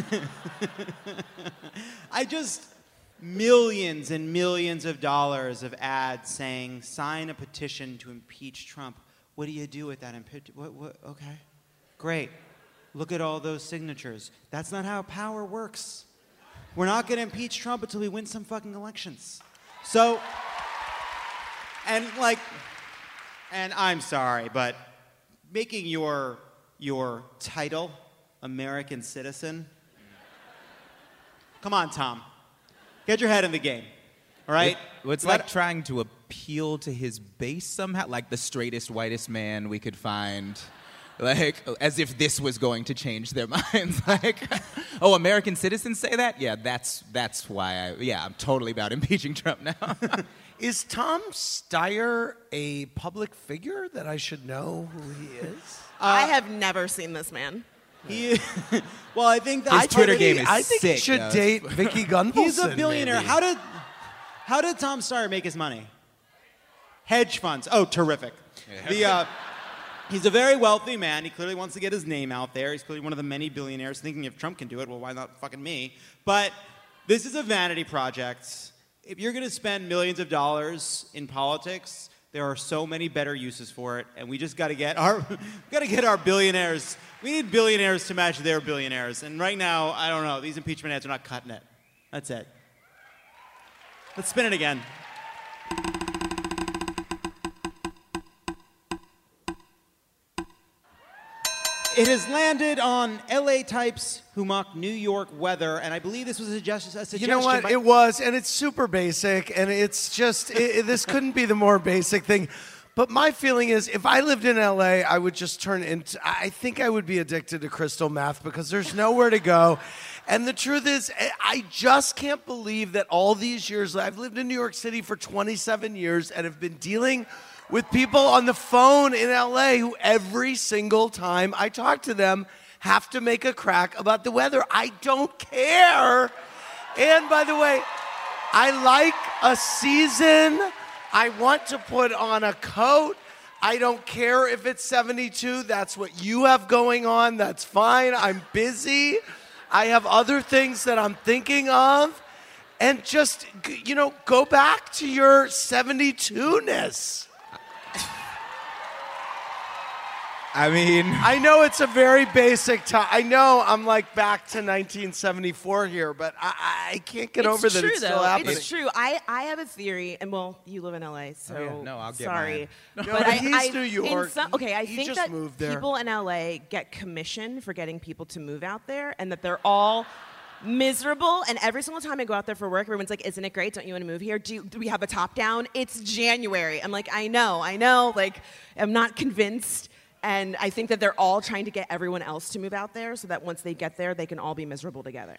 I just, millions and millions of dollars of ads saying, sign a petition to impeach Trump. What do you do with that? Impeach- what, what? Okay, great. Look at all those signatures. That's not how power works. We're not going to impeach Trump until we win some fucking elections. So, and like, and I'm sorry, but making your your title American citizen. Come on, Tom. Get your head in the game. All right? It, it's Let- like trying to appeal to his base somehow, like the straightest, whitest man we could find. Like, as if this was going to change their minds. Like, oh, American citizens say that? Yeah, that's that's why I, yeah, I'm totally about impeaching Trump now. Is Tom Steyer a public figure that I should know who he is? I have never seen this man. He, well, I think that His Twitter game is I think sick. he should though. date Vicky Gunvalson. He's a billionaire. maybe. How did how did Tom Steyer make his money? Hedge funds. Oh, terrific. The uh, he's a very wealthy man. He clearly wants to get his name out there. He's clearly one of the many billionaires. Thinking if Trump can do it, well, why not fucking me? But this is a vanity project. If you're going to spend millions of dollars in politics, there are so many better uses for it, and we just got to get our got to get our billionaires. We need billionaires to match their billionaires, and right now, I don't know. These impeachment ads are not cutting it. That's it. Let's spin it again. It has landed on L A types who mock New York weather, and I believe this was a, suggest- a suggestion. You know what? by- It was, and it's super basic, and it's just, it, it- this couldn't be the more basic thing. But my feeling is, if I lived in L A, I would just turn into, I think I would be addicted to crystal meth because there's nowhere to go. And the truth is, I- I just can't believe that all these years, I've lived in New York City for twenty-seven years and have been dealing with people on the phone in L A who every single time I talk to them have to make a crack about the weather. I don't care. And by the way, I like a season. I want to put on a coat. I don't care if it's seventy-two. That's what you have going on. That's fine. I'm busy. I have other things that I'm thinking of. And just, you know, go back to your seventy-two-ness. I mean, I know it's a very basic time. I know I'm like back to nineteen seventy-four here, but I, I can't get it's over that true, it's though. still happening. It's true. I, I have a theory, and well, you live in L A, so Oh, yeah. No, I'll get sorry. mine. No, but but I, he's I, New in York. some- okay, I He think just that moved there. people in L A get commission for getting people to move out there, and that they're all miserable. And every single time I go out there for work, everyone's like, "Isn't it great? Don't you want to move here? Do, you, do we have a top down?" It's January. I'm like, I know, I know. Like, I'm not convinced. And I think that they're all trying to get everyone else to move out there so that once they get there, they can all be miserable together.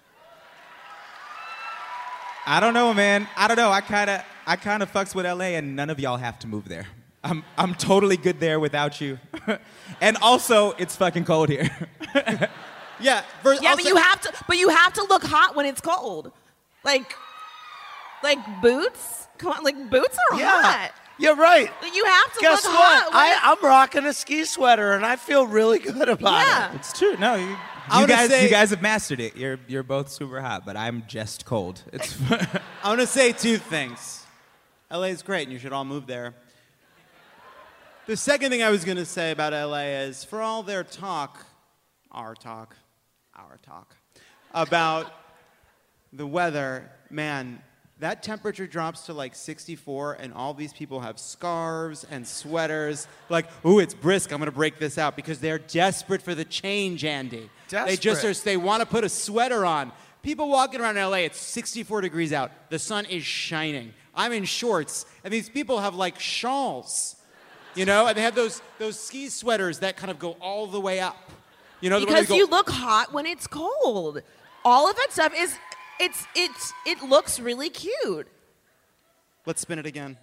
I don't know, man. I don't know. I kind of, I kind of fucks with L A, and none of y'all have to move there. I'm, I'm totally good there without you. And also, it's fucking cold here. yeah, first, Yeah, I'll but say- you have to. But you have to look hot when it's cold. Like, like boots. Come on, like boots are Yeah. hot. You're right. Like, you have to Guess look what? hot. when I, I'm rocking a ski sweater, and I feel really good about Yeah. it. It's true. No, you, I you wanna guys, say- you guys have mastered it. You're, you're both super hot, but I'm just cold. It's. I want to say two things. L A is great, and you should all move there. The second thing I was going to say about L A is, for all their talk, our talk, our talk, about the weather, man, that temperature drops to like sixty-four, and all these people have scarves and sweaters. Like, ooh, it's brisk. I'm going to break this out because they're desperate for the change, Andy. They just are, Desperate. they want to put a sweater on. People walking around L A, it's sixty-four degrees out. The sun is shining. I'm in shorts, and these people have like shawls, you know, and they have those those ski sweaters that kind of go all the way up. You know, the one because that go- you look hot when it's cold. All of that stuff is. It's it's it looks really cute. Let's spin it again.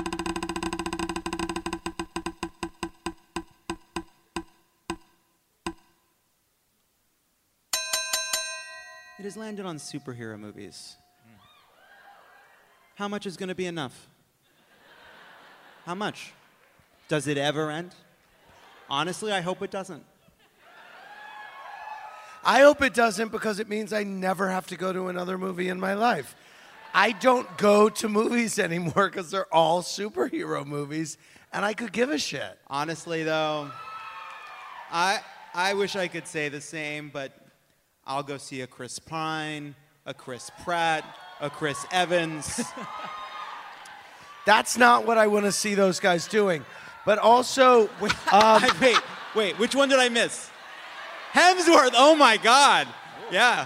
It has landed on superhero movies. How much is going to be enough? How much? Does it ever end? Honestly, I hope it doesn't. I hope it doesn't because it means I never have to go to another movie in my life. I don't go to movies anymore because they're all superhero movies, and I could give a shit. Honestly, though, I I wish I could say the same, but I'll go see a Chris Pine, a Chris Pratt, a Chris Evans. That's not what I want to see those guys doing. But also, um, wait, wait, which one did I miss? Hemsworth. Oh my God. Yeah.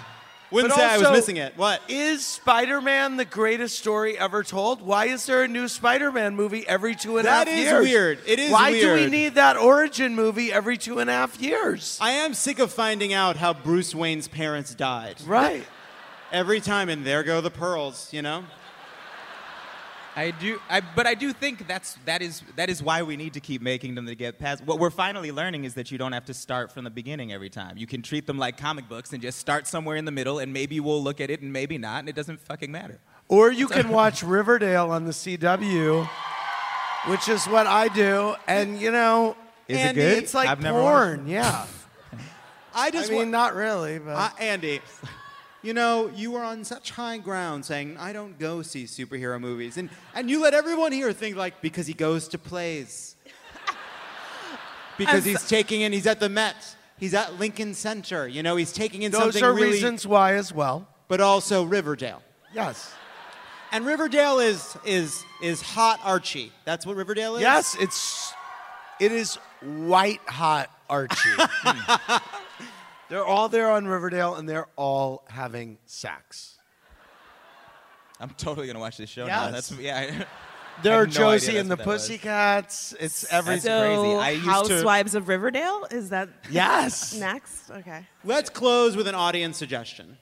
Wouldn't But say I was also, missing it. What? Is Spider-Man the greatest story ever told? Why is there a new Spider-Man movie every two and a half That is years? weird. It is Why do we weird. need that origin movie every two and a half years? I am sick of finding out how Bruce Wayne's parents died. Right. Every time, and there go the pearls, you know? I do, I, but I do think that's that is that is why we need to keep making them to get past. What we're finally learning is that you don't have to start from the beginning every time. You can treat them like comic books and just start somewhere in the middle, and maybe we'll look at it and maybe not, and it doesn't fucking matter. Or you can watch Riverdale on the C W, which is what I do, and you know, Is it Andy, good? it's like I've never porn. watched it. Yeah. I just I mean, wa- not really, but Uh, Andy, you know, you were on such high ground saying, I don't go see superhero movies. And, and you let everyone here think, like, because he goes to plays. Because I'm he's so- taking in, he's at the Met. He's at Lincoln Center. You know, he's taking in those something are really... reasons why as well. But also Riverdale. Yes. And Riverdale is is is hot Archie. That's what Riverdale is? Yes, it's it is white hot Archie. They're all there on Riverdale, and they're all having sex. I'm totally gonna watch this show Yes. now. That's yeah. I, There I are had no idea Josie that's and the what that was. Pussycats. It's everything. So, crazy. I used to- Housewives of Riverdale? Is that Yes. next? Okay. Let's close with an audience suggestion.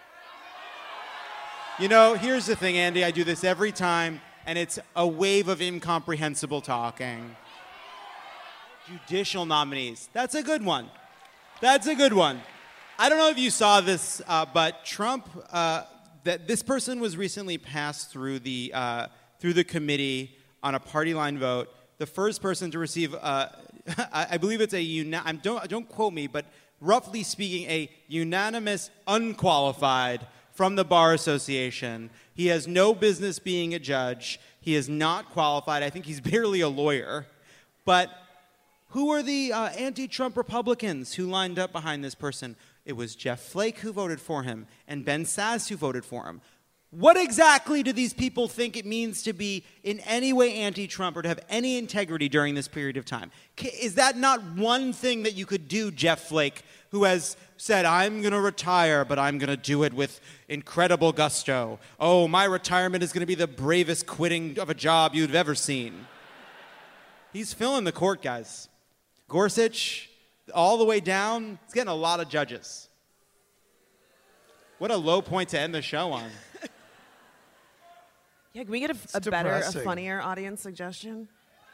You know, here's the thing, Andy. I do this every time, and it's a wave of incomprehensible talking. Judicial nominees. That's a good one. That's a good one. I don't know if you saw this, uh, but Trump, uh, that this person was recently passed through the uh, through the committee on a party line vote. The first person to receive, uh, I, I believe it's a uni- I'm, don't don't quote me, but roughly speaking, a unanimous unqualified from the Bar Association. He has no business being a judge. He is not qualified. I think he's barely a lawyer, but. Who are the uh, anti-Trump Republicans who lined up behind this person? It was Jeff Flake who voted for him and Ben Sass who voted for him. What exactly do these people think it means to be in any way anti-Trump or to have any integrity during this period of time? K- Is that not one thing that you could do, Jeff Flake, who has said, I'm going to retire, but I'm going to do it with incredible gusto. Oh, my retirement is going to be the bravest quitting of a job you've ever seen. He's filling the court, guys. Gorsuch, all the way down, he's getting a lot of judges. What a low point to end the show on. Yeah, can we get a, a better, a depressing. funnier audience suggestion?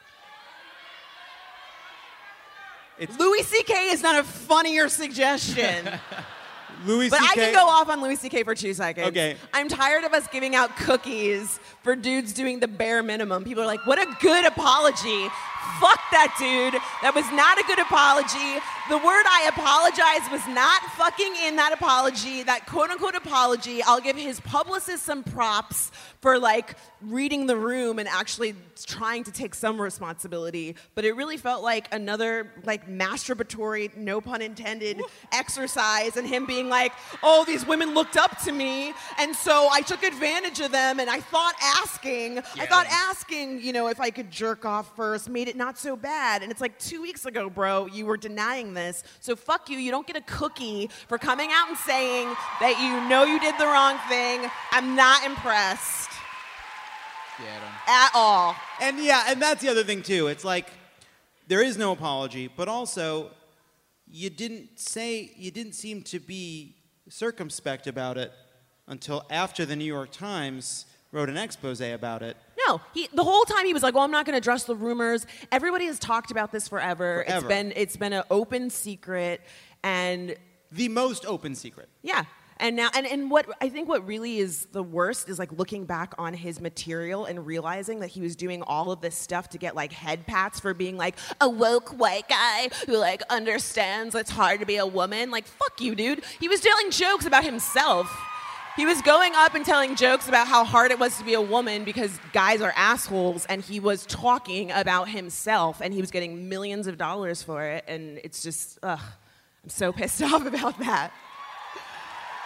It's Louis C K is not a funnier suggestion. Louis But C K. I can go off on Louis C K for two seconds. Okay. I'm tired of us giving out cookies for dudes doing the bare minimum. People are like, what a good apology. Fuck that dude. That was not a good apology. The word I apologize was not fucking in that apology, that quote unquote apology. I'll give his publicist some props for like reading the room and actually trying to take some responsibility. But it really felt like another like masturbatory, no pun intended, exercise and him being like, oh, these women looked up to me. And so I took advantage of them and I thought asking, I thought asking, you know, if I could jerk off first made it not so bad. And it's like two weeks ago, bro, you were denying this. So fuck you. You don't get a cookie for coming out and saying that you know you did the wrong thing. I'm not impressed. Yeah, At all. And yeah, and that's the other thing too. It's like there is no apology, but also you didn't say, you didn't seem to be circumspect about it until after the New York Times wrote an expose about it. No, he, the whole time he was like, "Well, I'm not going to address the rumors." Everybody has talked about this forever. Forever. It's been it's been an open secret, and the most open secret. Yeah, and now and and what I think what really is the worst is like looking back on his material and realizing that he was doing all of this stuff to get like head pats for being like a woke white guy who like understands it's hard to be a woman. Like fuck you, dude. He was telling jokes about himself. He was going up and telling jokes about how hard it was to be a woman because guys are assholes, and he was talking about himself, and he was getting millions of dollars for it, and it's just, ugh, I'm so pissed off about that.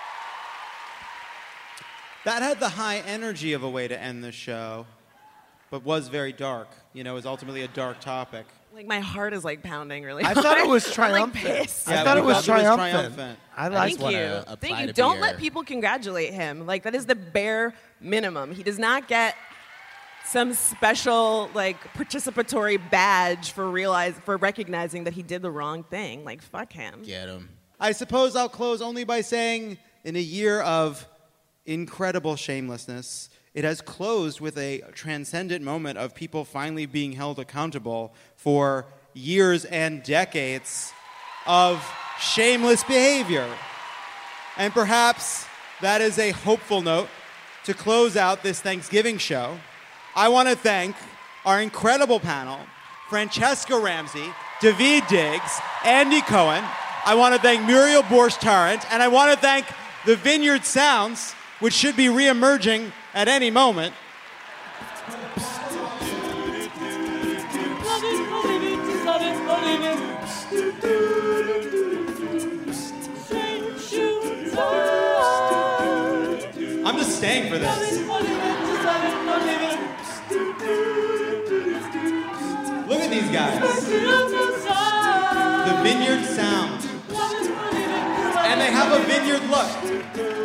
That had the high energy of a way to end the show. but was very dark. You know, is ultimately a dark topic. Like my heart is like pounding really I hard. thought it was I'm, triumphant. like, pissed. I Yeah, thought we it was felt it was triumphant. triumphant. I like Thank wanna you. apply Thank you. to Don't Pierre. let people congratulate him. Like that is the bare minimum. He does not get some special like participatory badge for realize for recognizing that he did the wrong thing. Like fuck him. Get him. I suppose I'll close only by saying, in a year of incredible shamelessness, it has closed with a transcendent moment of people finally being held accountable for years and decades of shameless behavior. And perhaps that is a hopeful note to close out this Thanksgiving show. I want to thank our incredible panel, Francesca Ramsey, Daveed Diggs, Andy Cohen. I want to thank Muriel Borsch-Tarrant, and I want to thank the Vineyard Sounds, which should be re-emerging at any moment. I'm just staying for this. Look at these guys. The Vineyard Sound. And they have a vineyard look.